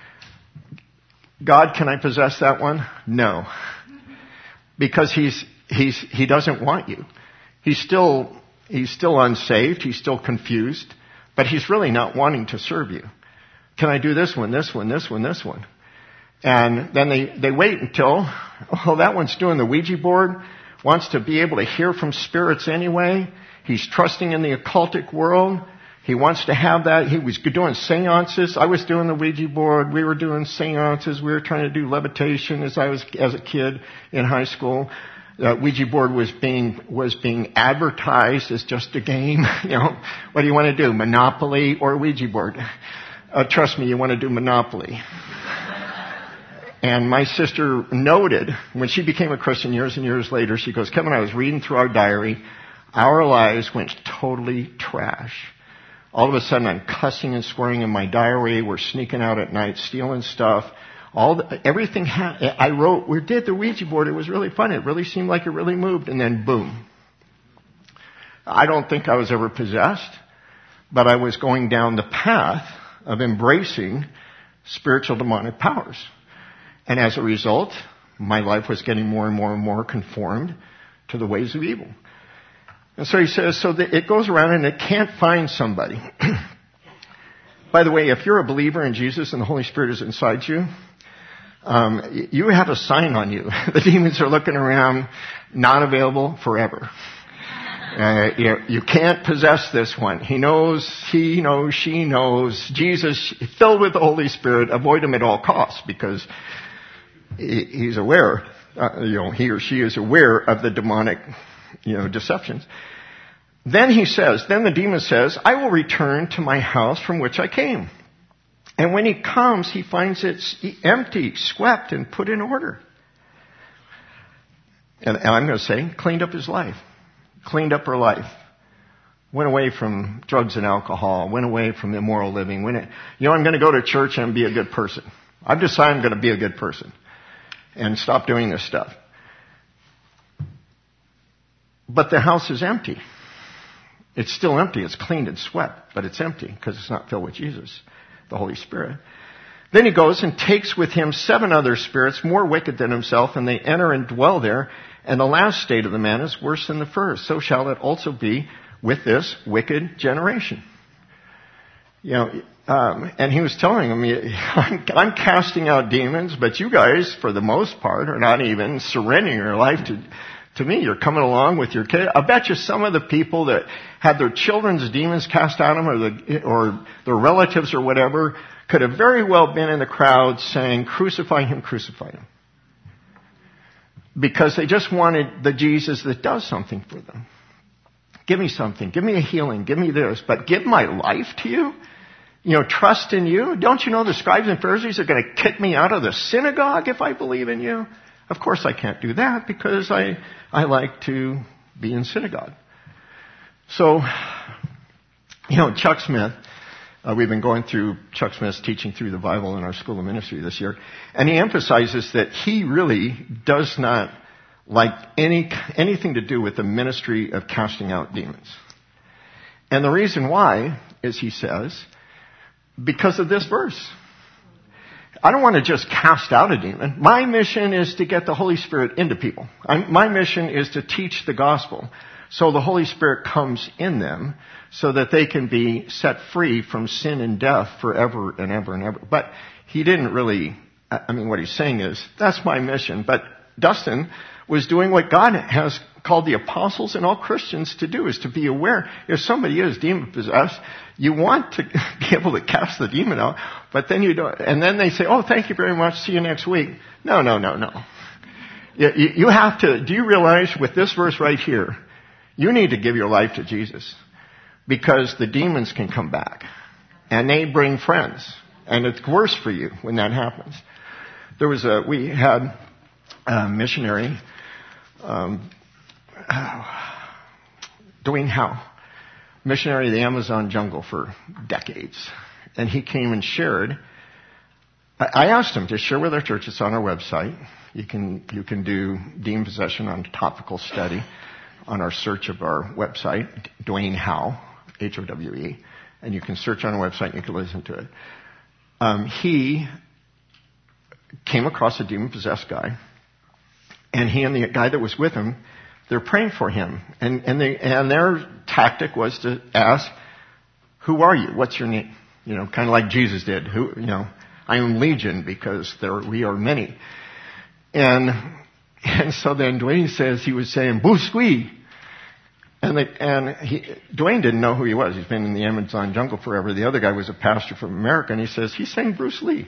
God, can I possess that one? No. Because he's, he's, he doesn't want you. He's still, He's still unsaved. He's still confused. But he's really not wanting to serve you. Can I do this one, this one, this one, this one? And then they, they wait until, oh, that one's doing the Ouija board, wants to be able to hear from spirits anyway. He's trusting in the occultic world. He wants to have that. He was doing seances. I was doing the Ouija board. We were doing seances. We were trying to do levitation as I was, as a kid in high school. Uh, Ouija board was being was being advertised as just a game. You know, what do you want to do, Monopoly or Ouija board? Uh, trust me, you want to do Monopoly. And my sister noted when she became a Christian years and years later, she goes, Kevin, I was reading through our diary. Our lives went totally trash. All of a sudden, I'm cussing and swearing in my diary. We're sneaking out at night, stealing stuff. All the, everything ha- I wrote, we did the Ouija board. It was really fun. It really seemed like it really moved. And then boom. I don't think I was ever possessed, but I was going down the path of embracing spiritual demonic powers. And as a result, my life was getting more and more and more conformed to the ways of evil. And so he says, so that it goes around and it can't find somebody. By the way, if you're a believer in Jesus and the Holy Spirit is inside you, Um, you have a sign on you. The demons are looking around, not available forever. Uh, you, you can't possess this one. He knows, he knows, she knows. Jesus, filled with the Holy Spirit, avoid him at all costs because he, he's aware, uh, you know, he or she is aware of the demonic, you know, deceptions. Then he says, then the demon says, I will return to my house from which I came. And when he comes, he finds it empty, swept, and put in order. And, and I'm going to say, cleaned up his life. Cleaned up her life. Went away from drugs and alcohol. Went away from immoral living. Went, you know, I'm going to go to church and be a good person. I've decided I'm going to be a good person. And stop doing this stuff. But the house is empty. It's still empty. It's cleaned and swept, but it's empty because it's not filled with Jesus, the Holy Spirit. Then he goes and takes with him seven other spirits more wicked than himself, and they enter and dwell there. And the last state of the man is worse than the first. So shall it also be with this wicked generation. You know, um, and he was telling them, I'm, I'm casting out demons, but you guys, for the most part, are not even surrendering your life to, to me. You're coming along with your kid. I bet you some of the people that had their children's demons cast out of them, or, the, or their relatives or whatever, could have very well been in the crowd saying, crucify him, crucify him. Because they just wanted the Jesus that does something for them. Give me something. Give me a healing. Give me this. But give my life to you? You know, trust in you? Don't you know the scribes and Pharisees are going to kick me out of the synagogue if I believe in you? Of course I can't do that because I, I like to be in synagogue. So, you know, Chuck Smith, uh, we've been going through Chuck Smith's teaching through the Bible in our School of Ministry this year, and he emphasizes that he really does not like any anything to do with the ministry of casting out demons. And the reason why is, he says, because of this verse. I don't want to just cast out a demon. My mission is to get the Holy Spirit into people. I'm, my mission is to teach the gospel so the Holy Spirit comes in them so that they can be set free from sin and death forever and ever and ever. But he didn't really, I mean, what he's saying is, that's my mission. But Dustin was doing what God has called the apostles and all Christians to do, is to be aware. If somebody is demon-possessed, you want to be able to cast the demon out, but then you don't, and then they say, oh, thank you very much, see you next week. No, no, no, no. You, you have to, do you realize with this verse right here, you need to give your life to Jesus, because the demons can come back, and they bring friends, and it's worse for you when that happens. There was a, we had a missionary, um, Dwayne Howe, missionary of the Amazon jungle for decades. And he came and shared. I asked him to share with our church. It's on our website. You can, you can do demon possession on topical study on our search of our website, Dwayne Howe, H O W E. And you can search on our website and you can listen to it. Um, he came across a demon-possessed guy. And he and the guy that was with him, they're praying for him. And, and, they, and their tactic was to ask, who are you? What's your name? You know, kind of like Jesus did. Who, you know, I am Legion because there, we are many. And, and so then Dwayne says, he was saying, Bruce Lee. And, they, and he, Dwayne didn't know who he was. He's been in the Amazon jungle forever. The other guy was a pastor from America, and he says, he's saying Bruce Lee.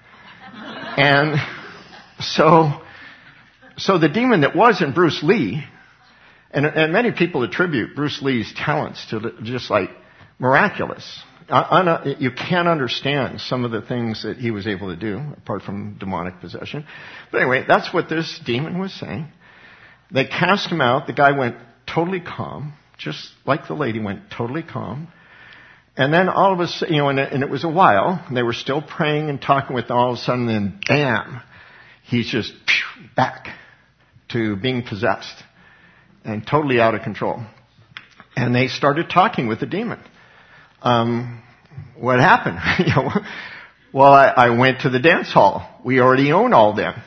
And so, so the demon that was in Bruce Lee, and, and many people attribute Bruce Lee's talents to just like miraculous. You can't understand some of the things that he was able to do, apart from demonic possession. But anyway, that's what this demon was saying. They cast him out. The guy went totally calm, just like the lady went totally calm. And then all of a sudden, you know, and it, and it was a while, and they were still praying and talking with them. All of a sudden, then, bam, he's just phew, back to being possessed and totally out of control. And they started talking with the demon. Um, what happened? you know, well, I, I went to the dance hall. We already own all them.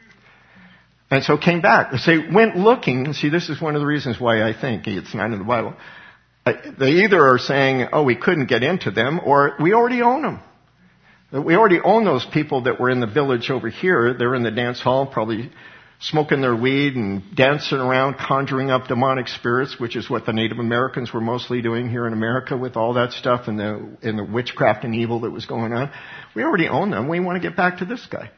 And so came back. They went looking. See, this is one of the reasons why I think it's not in the Bible. They either are saying, oh, we couldn't get into them, or we already own them. We already own those people that were in the village over here. They're in the dance hall, probably smoking their weed and dancing around, conjuring up demonic spirits, which is what the Native Americans were mostly doing here in America with all that stuff and the, and the witchcraft and evil that was going on. We already own them. We want to get back to this guy.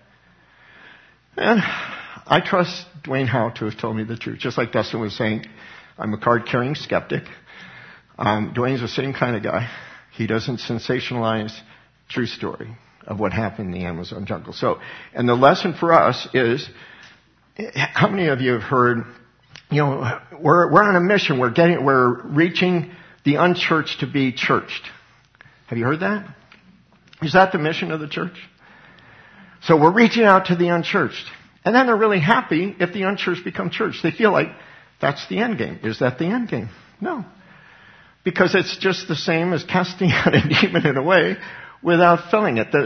And I trust Dwayne Howe to have told me the truth. Just like Dustin was saying, I'm a card-carrying skeptic. Um, Dwayne's the same kind of guy. He doesn't sensationalize true story of what happened in the Amazon jungle. So, and the lesson for us is, how many of you have heard, you know, we're, we're on a mission. We're getting, we're reaching the unchurched to be churched. Have you heard that? Is that the mission of the church? So we're reaching out to the unchurched. And then they're really happy if the unchurched become church. They feel like that's the end game. Is that the end game? No. Because it's just the same as casting out a demon in a way without filling it. The,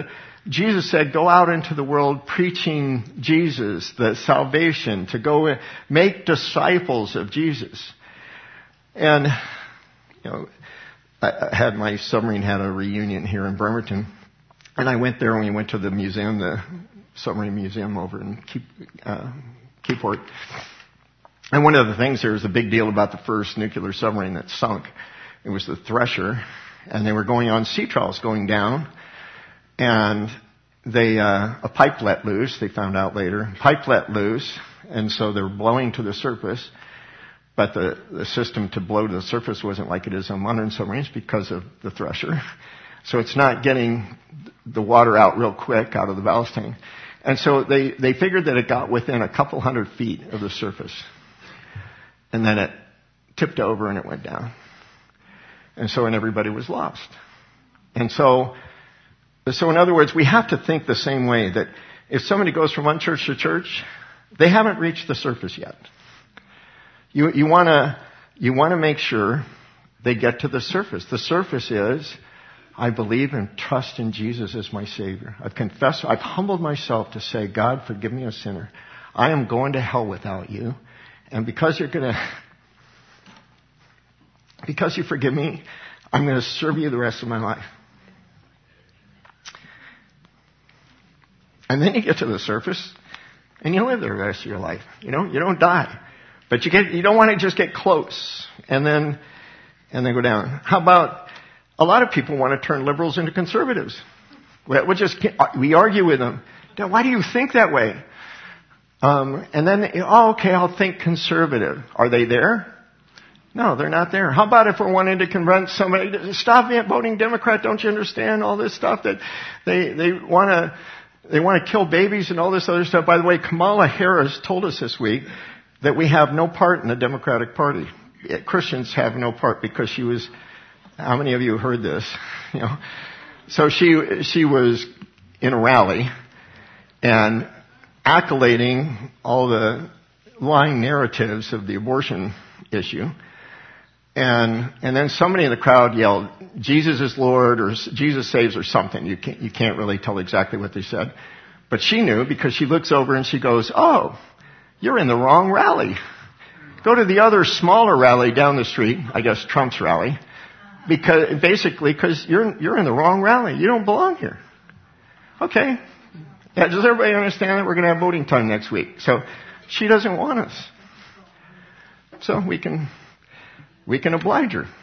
Jesus said, go out into the world preaching Jesus, the salvation, to go make disciples of Jesus. And, you know, I had my submarine had a reunion here in Bremerton. And I went there and we went to the museum, the submarine museum over in Key, uh, Keyport. And one of the things there was a big deal about the first nuclear submarine that sunk. It was the Thresher. And they were going on sea trials going down. And they, uh, a pipe let loose, they found out later. Pipe let loose, and so they're blowing to the surface. But the, the system to blow to the surface wasn't like it is on modern submarines because of the Thresher. So it's not getting the water out real quick out of the ballast tank. And so they, they figured that it got within a couple hundred feet of the surface. And then it tipped over and it went down. And so, and everybody was lost. And so, So in other words, we have to think the same way, that if somebody goes from one church to church, they haven't reached the surface yet. You, you wanna, you wanna make sure they get to the surface. The surface is, I believe and trust in Jesus as my Savior. I've confessed, I've humbled myself to say, God, forgive me a sinner. I am going to hell without you. And because you're gonna, because you forgive me, I'm gonna serve you the rest of my life. And then you get to the surface, and you live there the rest of your life. You know, you don't die, but you get, you don't want to just get close and then, and then go down. How about a lot of people want to turn liberals into conservatives? We, we just we argue with them. Now, why do you think that way? Um, and then, oh, okay, I'll think conservative. Are they there? No, they're not there. How about if we're wanting to convince somebody to stop voting Democrat? Don't you understand all this stuff that they they want to? They want to kill babies and all this other stuff. By the way, Kamala Harris told us this week that we have no part in the Democratic Party. Christians have no part because she was, how many of you heard this? You know, so she, she was in a rally and accolading all the lying narratives of the abortion issue. And, and then somebody in the crowd yelled, Jesus is Lord, or Jesus saves, or something. You can't, you can't really tell exactly what they said. But she knew because she looks over and she goes, oh, you're in the wrong rally. Go to the other smaller rally down the street, I guess Trump's rally, because basically because you're, you're in the wrong rally. You don't belong here. Okay. Yeah, does everybody understand that we're going to have voting time next week? So she doesn't want us. So we can... We can oblige her.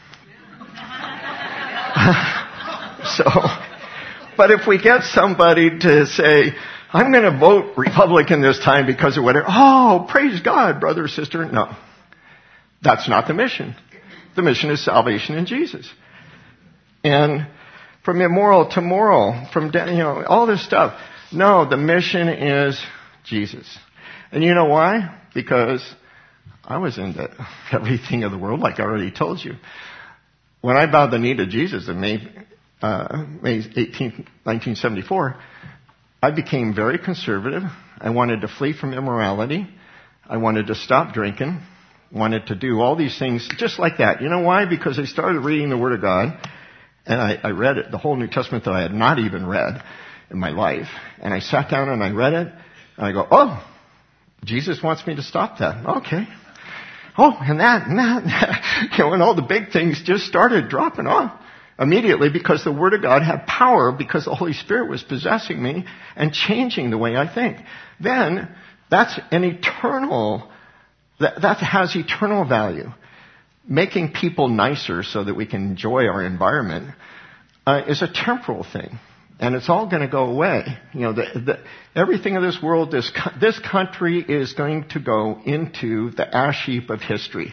So, but if we get somebody to say, I'm going to vote Republican this time because of whatever, oh, praise God, brother or sister. No, that's not the mission. The mission is salvation in Jesus. And from immoral to moral, from, you know, all this stuff. No, the mission is Jesus. And you know why? Because I was into everything of the world, like I already told you. When I bowed the knee to Jesus in May, uh, May eighteenth, nineteen seventy-four, I became very conservative. I wanted to flee from immorality. I wanted to stop drinking. Wanted to do all these things just like that. You know why? Because I started reading the Word of God, and I, I read it, the whole New Testament that I had not even read in my life. And I sat down and I read it, and I go, oh, Jesus wants me to stop that. Okay. Oh, and that, and that, and that. You know, and all the big things just started dropping off immediately because the Word of God had power, because the Holy Spirit was possessing me and changing the way I think. Then, that's an eternal, that, that has eternal value. Making people nicer so that we can enjoy our environment uh, is a temporal thing. And it's all going to go away. You know, the, the, everything in this world, this this country is going to go into the ash heap of history.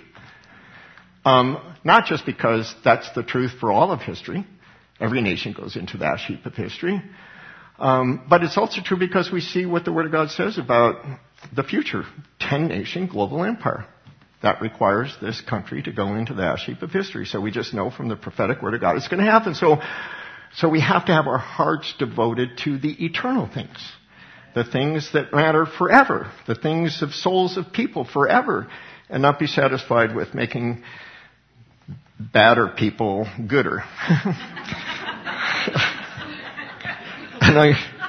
Um, not just because that's the truth for all of history. Every nation goes into the ash heap of history. Um, but it's also true because we see what the Word of God says about the future. Ten-nation global empire. That requires this country to go into the ash heap of history. So we just know from the prophetic Word of God it's going to happen. So... So we have to have our hearts devoted to the eternal things, the things that matter forever, the things of souls of people forever, and not be satisfied with making badder people gooder. And I,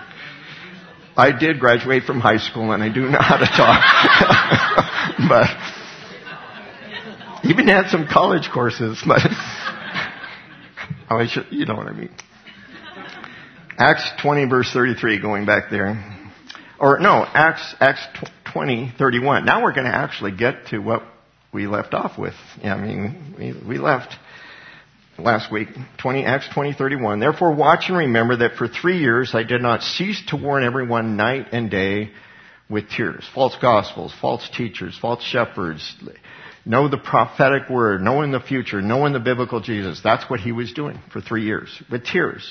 I did graduate from high school and I do know how to talk. But even had some college courses, but I should, you know what I mean. Acts twenty verse thirty-three, going back there. Or no, Acts, Acts twenty thirty-one. Now we're going to actually get to what we left off with. Yeah, I mean, we, we left last week, twenty, Acts twenty thirty-one. Therefore watch and remember that for three years I did not cease to warn everyone night and day with tears. False gospels, false teachers, false shepherds. Know the prophetic word, knowing the future, knowing the biblical Jesus. That's what he was doing for three years, with tears.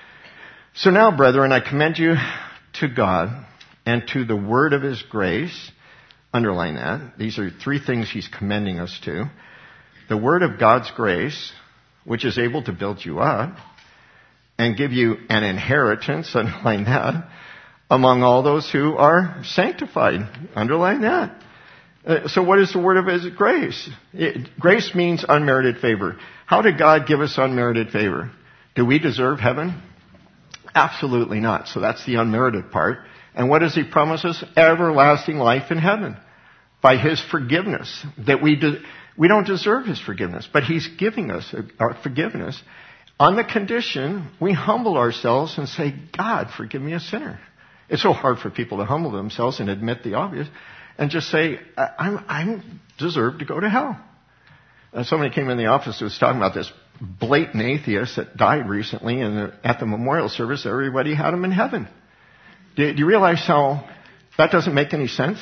So now, brethren, I commend you to God and to the word of his grace. Underline that. These are three things he's commending us to. The word of God's grace, which is able to build you up and give you an inheritance, underline that, among all those who are sanctified. Underline that. Uh, so what is the word of his grace? It, grace means unmerited favor. How did God give us unmerited favor? Do we deserve heaven? Absolutely not. So that's the unmerited part. And what does he promise us? Everlasting life in heaven. By his forgiveness. That we do, we don't deserve his forgiveness, but he's giving us our forgiveness on the condition we humble ourselves and say, God, forgive me a sinner. It's so hard for people to humble themselves and admit the obvious and just say, I'm, I'm deserve to go to hell. And somebody came in the office who was talking about this blatant atheist that died recently, and at the memorial service, everybody had him in heaven. Do, do you realize how that doesn't make any sense?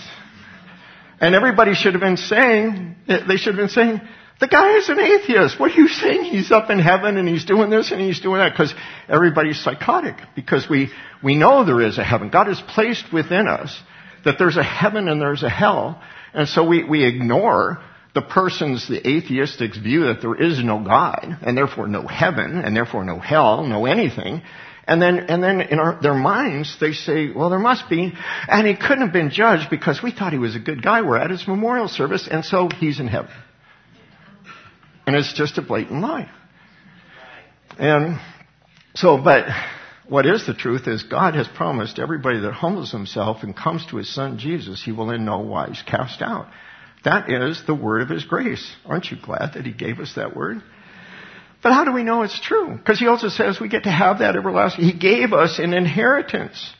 And everybody should have been saying, they should have been saying, the guy is an atheist. What are you saying? He's up in heaven and he's doing this and he's doing that. Because everybody's psychotic. Because we, we know there is a heaven. God has placed within us that there's a heaven and there's a hell. And so we, we ignore the person's, the atheistic's view that there is no God and therefore no heaven and therefore no hell, no anything. And then, and then in our, their minds, they say, well, there must be. And he couldn't have been judged because we thought he was a good guy. We're at his memorial service, and so he's in heaven. And it's just a blatant lie. And so, but what is the truth is God has promised everybody that humbles himself and comes to his son Jesus, he will in no wise cast out. That is the word of his grace. Aren't you glad that he gave us that word? But how do we know it's true? Because he also says we get to have that everlasting. He gave us an inheritance.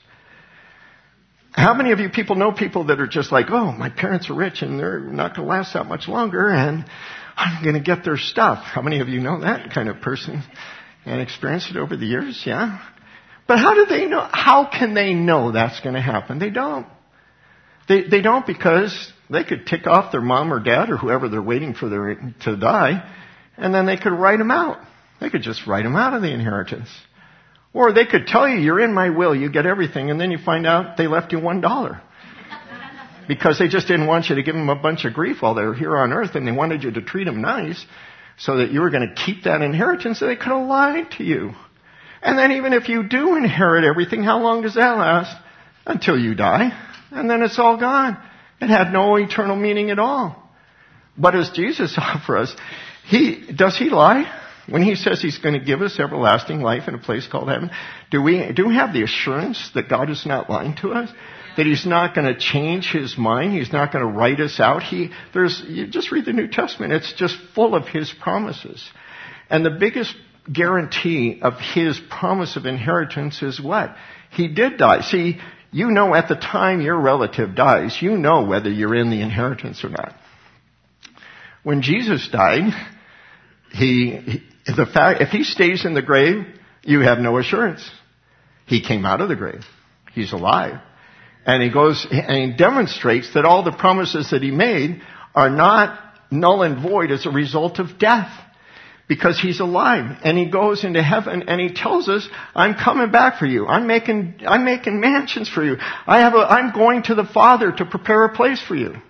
How many of you people know people that are just like, oh, my parents are rich and they're not going to last that much longer and I'm going to get their stuff. How many of you know that kind of person and experienced it over the years? Yeah. But how do they know? How can they know that's going to happen? They don't. They, they don't because they could tick off their mom or dad or whoever they're waiting for their, to die. And then they could write them out. They could just write them out of the inheritance. Or they could tell you, you're in my will, you get everything, and then you find out they left you one dollar. Because they just didn't want you to give them a bunch of grief while they were here on earth, and they wanted you to treat them nice, so that you were going to keep that inheritance, so they could have lied to you. And then even if you do inherit everything, how long does that last? Until you die. And then it's all gone. It had no eternal meaning at all. What does Jesus offer us? He, does he lie? When he says he's going to give us everlasting life in a place called heaven, do we, do we have the assurance that God is not lying to us? That he's not going to change his mind? He's not going to write us out? He, there's, you just read the New Testament. It's just full of his promises. And the biggest guarantee of his promise of inheritance is what? He did die. See, you know at the time your relative dies, you know whether you're in the inheritance or not. When Jesus died, he, he the fact, if he stays in the grave, you have no assurance. He came out of the grave. He's alive. And he goes and he demonstrates that all the promises that he made are not null and void as a result of death. Because he's alive. And he goes into heaven and he tells us, I'm coming back for you. I'm making, I'm making mansions for you. I have a, I'm going to the Father to prepare a place for you.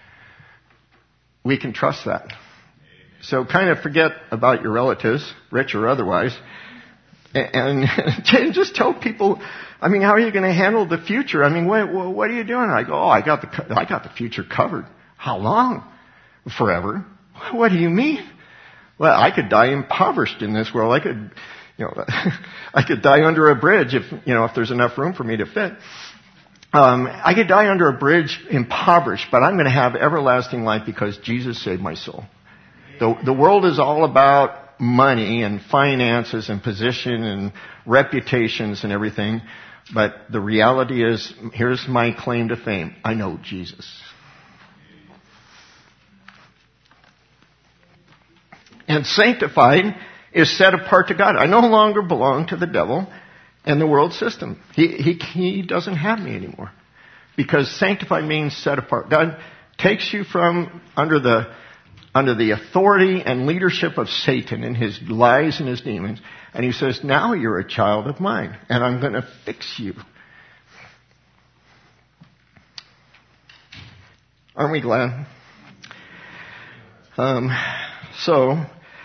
We can trust that. So kind of forget about your relatives, rich or otherwise, and, and just tell people, I mean, how are you going to handle the future? I mean, what, what are you doing? I go, oh, I got the, I got the future covered. How long? Forever. What do you mean? Well, I could die impoverished in this world. I could, you know, I could die under a bridge if, you know, if there's enough room for me to fit. um, I could die under a bridge impoverished, but I'm going to have everlasting life because Jesus saved my soul. The, the world is all about money and finances and position and reputations and everything. But the reality is, here's my claim to fame. I know Jesus. And sanctified is set apart to God. I no longer belong to the devil and the world system. He, he, he doesn't have me anymore. Because sanctified means set apart. God takes you from under the, under the authority and leadership of Satan and his lies and his demons. And he says, now you're a child of mine. And I'm going to fix you. Aren't we glad? Um, so,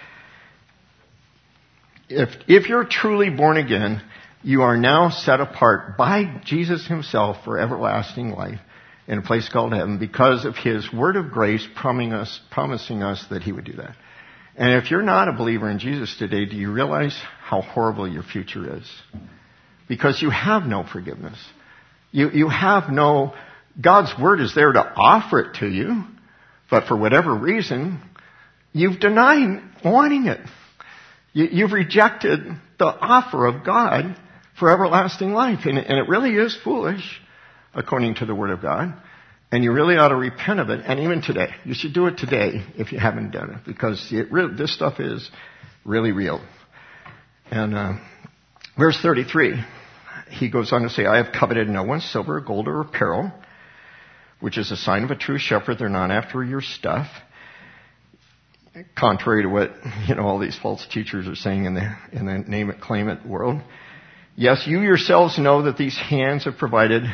if, if you're truly born again, you are now set apart by Jesus himself for everlasting life in a place called heaven because of his word of grace promising us, promising us that he would do that. And if you're not a believer in Jesus today, do you realize how horrible your future is? Because you have no forgiveness. You, you have no, God's word is there to offer it to you, but for whatever reason, you've denied wanting it. You, you've rejected the offer of God for everlasting life. And, and it really is foolish, according to the Word of God. And you really ought to repent of it. And even today. You should do it today if you haven't done it. Because it really, this stuff is really real. And uh, verse thirty-three, he goes on to say, I have coveted no one's silver, gold, or apparel, which is a sign of a true shepherd. They're not after your stuff. Contrary to what, you know, all these false teachers are saying in the, in the name it, claim it world. Yes, you yourselves know that these hands have provided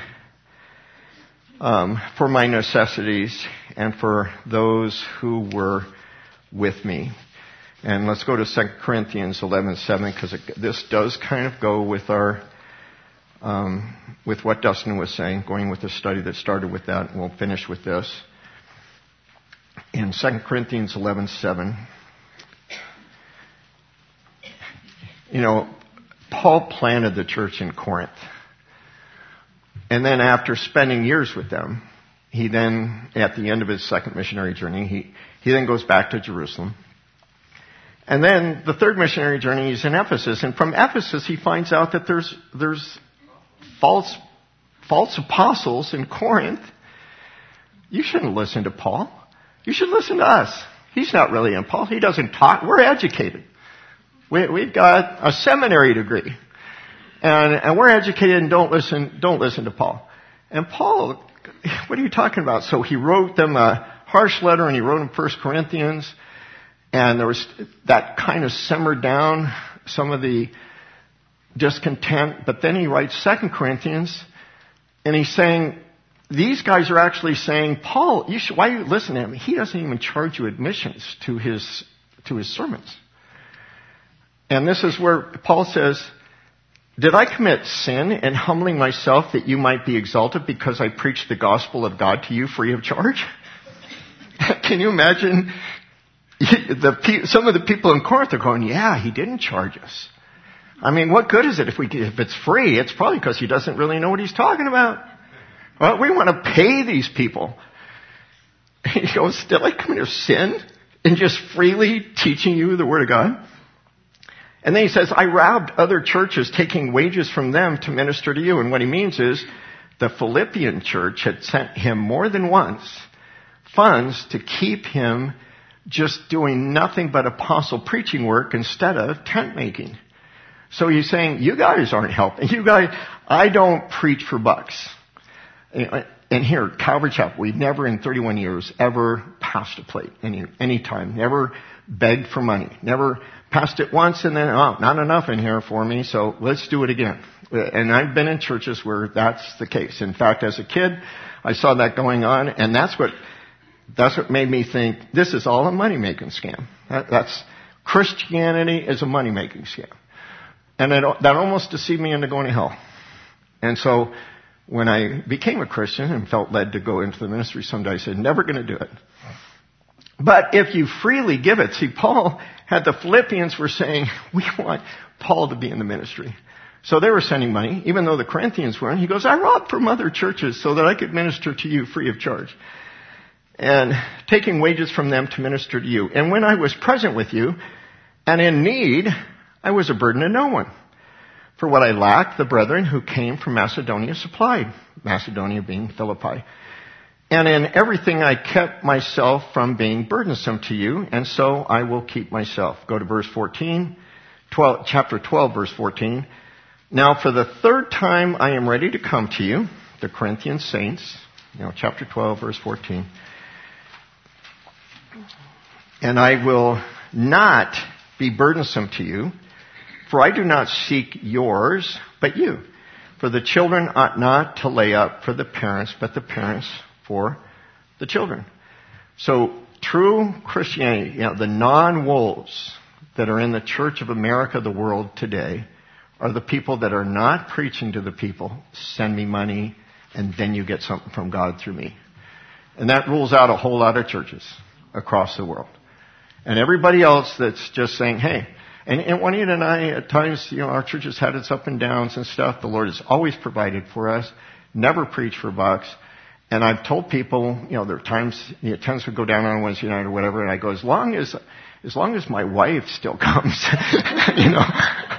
um, for my necessities and for those who were with me. And let's go to Second Corinthians eleven seven because this does kind of go with our, um, with what Dustin was saying, going with the study that started with that, and we'll finish with this. In Second Corinthians eleven seven, you know, Paul planted the church in Corinth. And then after spending years with them, he then, at the end of his second missionary journey, he, he then goes back to Jerusalem. And then the third missionary journey is in Ephesus. And from Ephesus, he finds out that there's, there's false, false apostles in Corinth. You shouldn't listen to Paul. You should listen to us. He's not really in Paul. He doesn't talk. We're educated. We, we've got a seminary degree. And, and we're educated and don't listen, don't listen to Paul. And Paul, what are you talking about? So he wrote them a harsh letter and he wrote them First Corinthians. And there was, that kind of simmered down some of the discontent. But then he writes Second Corinthians and he's saying, these guys are actually saying, Paul, you should, why are you listening to him? He doesn't even charge you admissions to his, to his sermons. And this is where Paul says, did I commit sin in humbling myself that you might be exalted because I preached the gospel of God to you free of charge? Can you imagine the, some of the people in Corinth are going, yeah, he didn't charge us. I mean, what good is it if we, if it's free? It's probably because he doesn't really know what he's talking about. Well, we want to pay these people. He goes, did I commit a sin in just freely teaching you the Word of God? And then he says, I robbed other churches, taking wages from them to minister to you. And what he means is the Philippian church had sent him more than once funds to keep him just doing nothing but apostle preaching work instead of tent making. So he's saying, you guys aren't helping. You guys, I don't preach for bucks. And here, Calvary Chapel, we've never in thirty-one years ever passed a plate any, any time. Never begged for money. Never passed it once and then, oh, not enough in here for me, so let's do it again. And I've been in churches where that's the case. In fact, as a kid, I saw that going on, and that's what, that's what made me think, this is all a money-making scam. That, that's, Christianity is a money-making scam. And it, that almost deceived me into going to hell. And so, when I became a Christian and felt led to go into the ministry someday, I said, never going to do it. But if you freely give it, see, Paul had the Philippians were saying, we want Paul to be in the ministry. So they were sending money, even though the Corinthians weren't. He goes, I robbed from other churches so that I could minister to you free of charge. And taking wages from them to minister to you. And when I was present with you and in need, I was a burden to no one. For what I lacked, the brethren who came from Macedonia supplied. Macedonia being Philippi. And in everything I kept myself from being burdensome to you, and so I will keep myself. Go to verse fourteen, twelve, chapter twelve, verse fourteen. Now for the third time I am ready to come to you, the Corinthian saints. You know, chapter twelve, verse fourteen. And I will not be burdensome to you, for I do not seek yours, but you. For the children ought not to lay up for the parents, but the parents for the children. So true Christianity, you know, the non-wolves that are in the Church of America, the world today, are the people that are not preaching to the people, send me money, and then you get something from God through me. And that rules out a whole lot of churches across the world. And everybody else that's just saying, hey, and, and Juanita and I, at times, you know, our church has had its up and downs and stuff. The Lord has always provided for us, never preached for bucks. And I've told people, you know, there are times the attendance would go down on Wednesday night or whatever, and I go, as long as, as long as my wife still comes, you know,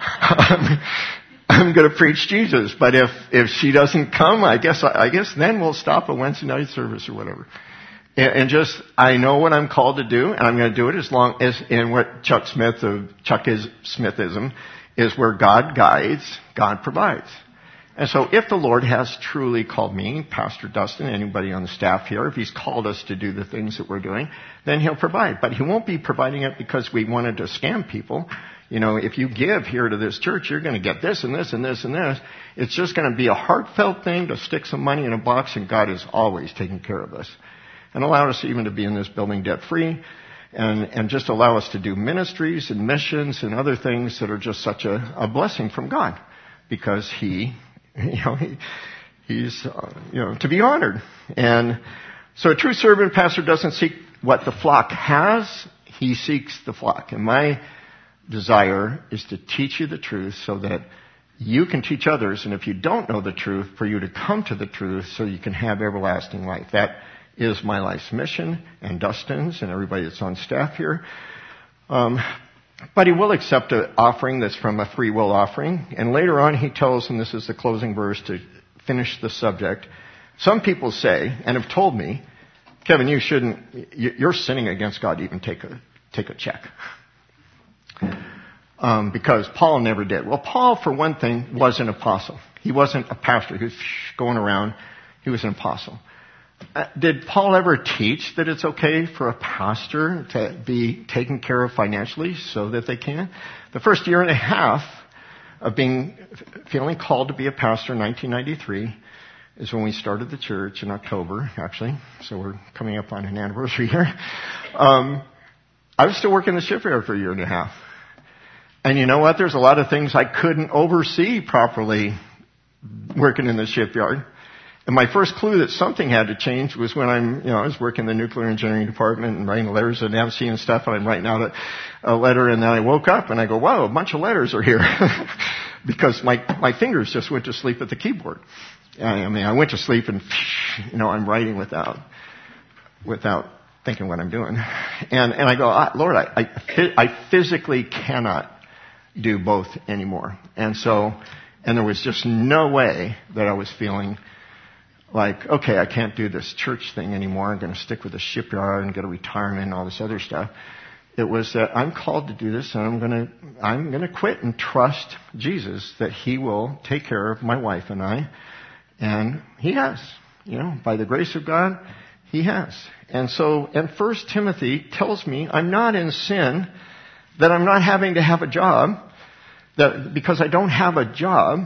I'm, I'm going to preach Jesus. But if, if she doesn't come, I guess, I guess then we'll stop a Wednesday night service or whatever. And, and just, I know what I'm called to do, and I'm going to do it as long as, in what Chuck Smith of Chuck is Smithism is where God guides, God provides. And so if the Lord has truly called me, Pastor Dustin, anybody on the staff here, if He's called us to do the things that we're doing, then He'll provide. But He won't be providing it because we wanted to scam people. You know, if you give here to this church, you're going to get this and this and this and this. It's just going to be a heartfelt thing to stick some money in a box, and God is always taking care of us. And allow us even to be in this building debt-free, and, and just allow us to do ministries and missions and other things that are just such a, a blessing from God. Because He... You know, he, he's, uh, you know, to be honored. And so a true servant pastor doesn't seek what the flock has, he seeks the flock. And my desire is to teach you the truth so that you can teach others. And if you don't know the truth, for you to come to the truth so you can have everlasting life. That is my life's mission, and Dustin's and everybody that's on staff here. Um, But he will accept an offering that's from a free will offering. And later on he tells, and this is the closing verse to finish the subject, some people say, and have told me, Kevin, you shouldn't, you're sinning against God to even take a, take a check. Um, because Paul never did. Well, Paul, for one thing, was an apostle. He wasn't a pastor who's going around. He was an apostle. Uh, did Paul ever teach that it's okay for a pastor to be taken care of financially so that they can? The first year and a half of being, feeling called to be a pastor in nineteen ninety-three is when we started the church in October, actually. So we're coming up on an anniversary here. Um, I was still working the shipyard for a year and a half. And you know what? There's a lot of things I couldn't oversee properly working in the shipyard. And my first clue that something had to change was when I'm, you know, I was working in the nuclear engineering department and writing letters to N A V C and stuff, and I'm writing out a, a letter, and then I woke up and I go, wow, a bunch of letters are here. Because my, my fingers just went to sleep at the keyboard. I mean, I went to sleep and, you know, I'm writing without, without thinking what I'm doing. And, and I go, ah, Lord, I, I, I physically cannot do both anymore. And so, and there was just no way that I was feeling like, okay, I can't do this church thing anymore. I'm going to stick with the shipyard and get a retirement and all this other stuff. It was that I'm called to do this, and I'm going to, I'm going to quit and trust Jesus that He will take care of my wife and I. And He has, you know, by the grace of God, He has. And so, and First Timothy tells me I'm not in sin, that I'm not having to have a job, that because I don't have a job,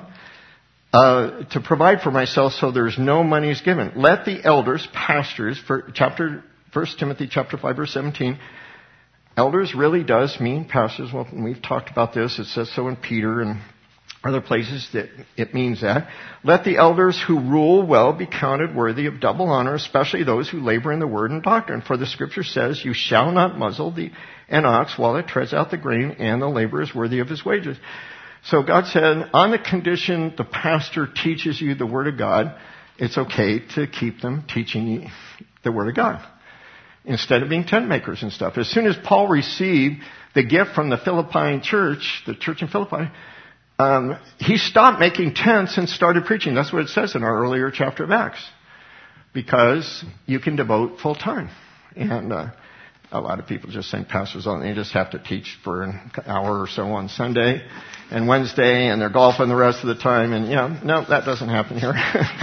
Uh, to provide for myself, so there's no monies given. Let the elders, pastors, for chapter, First Timothy chapter five, verse seventeen. Elders really does mean pastors. Well, we've talked about this. It says so in Peter and other places that it means that. Let the elders who rule well be counted worthy of double honor, especially those who labor in the word and doctrine. For the scripture says, you shall not muzzle the an ox while it treads out the grain, and the laborer is worthy of his wages. So God said, on the condition the pastor teaches you the Word of God, it's okay to keep them teaching you the Word of God instead of being tent makers and stuff. As soon as Paul received the gift from the Philippian church, the church in Philippi, um, he stopped making tents and started preaching. That's what it says in our earlier chapter of Acts. Because you can devote full time. And uh, a lot of people just think pastors only, they just have to teach for an hour or so on Sunday and Wednesday, and they're golfing the rest of the time. And, you know, no, that doesn't happen here.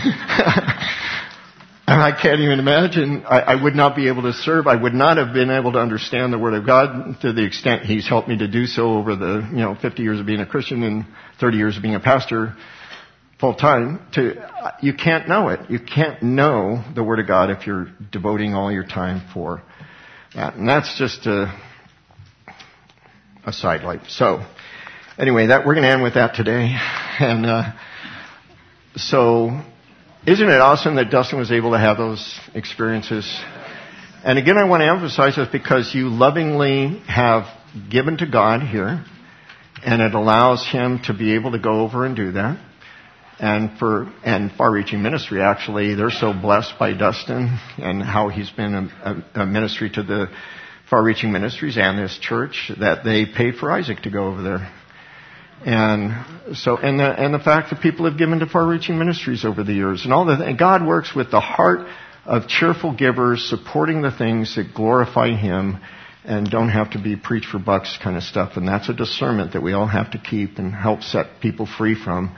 And I can't even imagine. I, I would not be able to serve. I would not have been able to understand the Word of God to the extent He's helped me to do so over the, you know, fifty years of being a Christian and thirty years of being a pastor full time. To you can't know it. You can't know the Word of God if you're devoting all your time for that. And that's just a, a sidelight. So anyway, that we're going to end with that today. And uh, so. Isn't it awesome that Dustin was able to have those experiences? And again, I want to emphasize this because you lovingly have given to God here, and it allows Him to be able to go over and do that. And for and far-reaching ministry, actually, they're so blessed by Dustin and how he's been a, a, a ministry to the far-reaching ministries and this church that they paid for Isaac to go over there. And so, and the, and the fact that people have given to far-reaching ministries over the years, and all that. And God works with the heart of cheerful givers, supporting the things that glorify Him, and don't have to be preach for bucks kind of stuff. And that's a discernment that we all have to keep and help set people free from.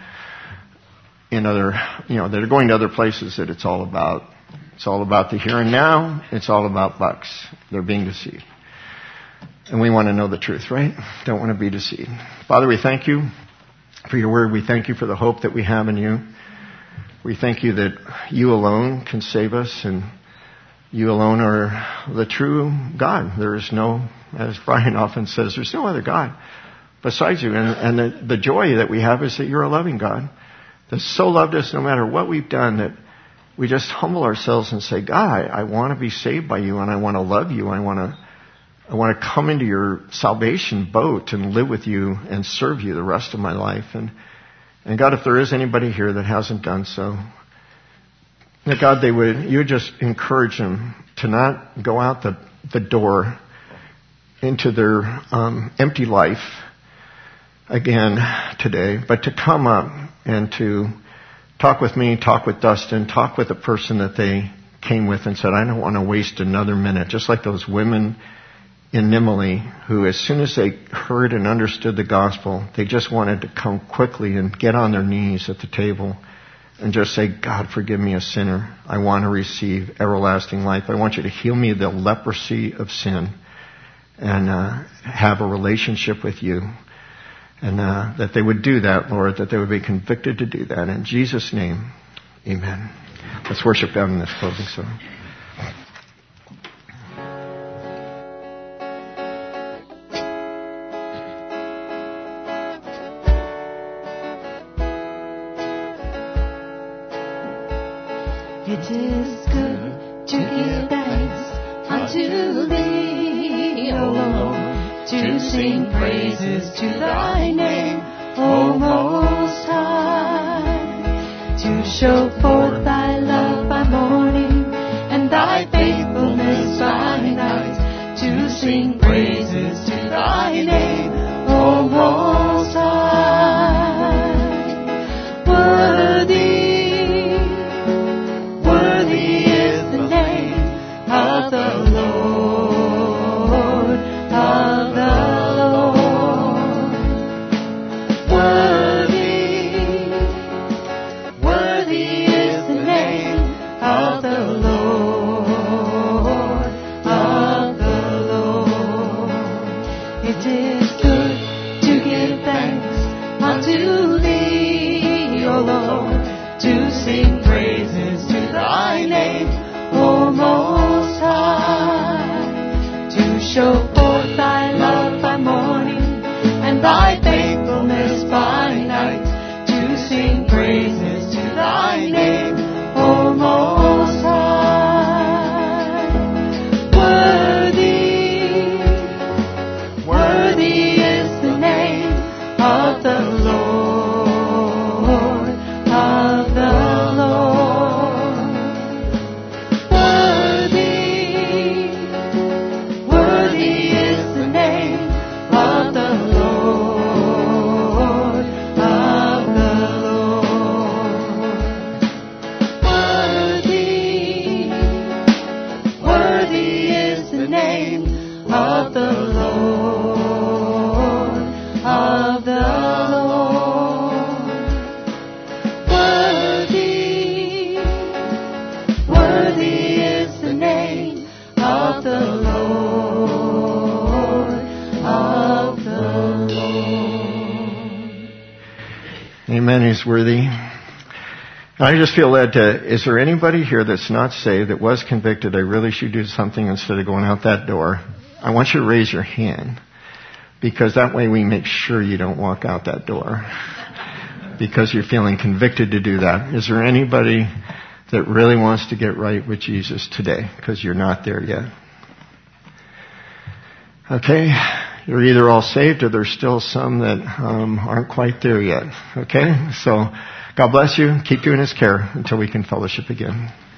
In other, you know, that are going to other places that it's all about. It's all about the here and now. It's all about bucks. They're being deceived. And we want to know the truth, right? Don't want to be deceived. Father, we thank You for Your word. We thank You for the hope that we have in You. We thank You that You alone can save us, and You alone are the true God. There is no, as Brian often says, there's no other God besides You. And, and the, the joy that we have is that You're a loving God that so loved us no matter what we've done, that we just humble ourselves and say, God, I, I want to be saved by You, and I want to love You. I want to I want to come into Your salvation boat and live with You and serve You the rest of my life. And, and God, if there is anybody here that hasn't done so, that God, they would, You would just encourage them to not go out the, the door into their um, empty life again today, but to come up and to talk with me, talk with Dustin, talk with the person that they came with and said, I don't want to waste another minute, just like those women in Nimali, who as soon as they heard and understood the gospel, they just wanted to come quickly and get on their knees at the table and just say, God, forgive me, a sinner. I want to receive everlasting life. I want You to heal me of the leprosy of sin and uh, have a relationship with You. And uh, that they would do that, Lord, that they would be convicted to do that. In Jesus' name, amen. Let's worship God in this closing song. It is good to give thanks unto Thee, O Lord, to sing praises to Thy name, O Most High, to show forth Thy love by morning and Thy faithfulness by night, to sing praises to Thy name, O Most High. Worthy of the Lord, of the Lord. Worthy, worthy is the name of the Lord, of the Lord. It is good to give thanks unto Thee, O Lord, to sing praises to Thy name, O Most High, to show forth Thy love by morning and Thy faithfulness by night, to sing praises to Thy name, O Most High. Worthy, worthy is the name of the Lord. Amen. He's worthy. I just feel led to, is there anybody here that's not saved, that was convicted, I really should do something instead of going out that door? I want you to raise your hand, because that way we make sure you don't walk out that door, because you're feeling convicted to do that. Is there anybody that really wants to get right with Jesus today, because you're not there yet? Okay, you're either all saved or there's still some that um, aren't quite there yet. Okay, so God bless you. Keep you in His care until we can fellowship again.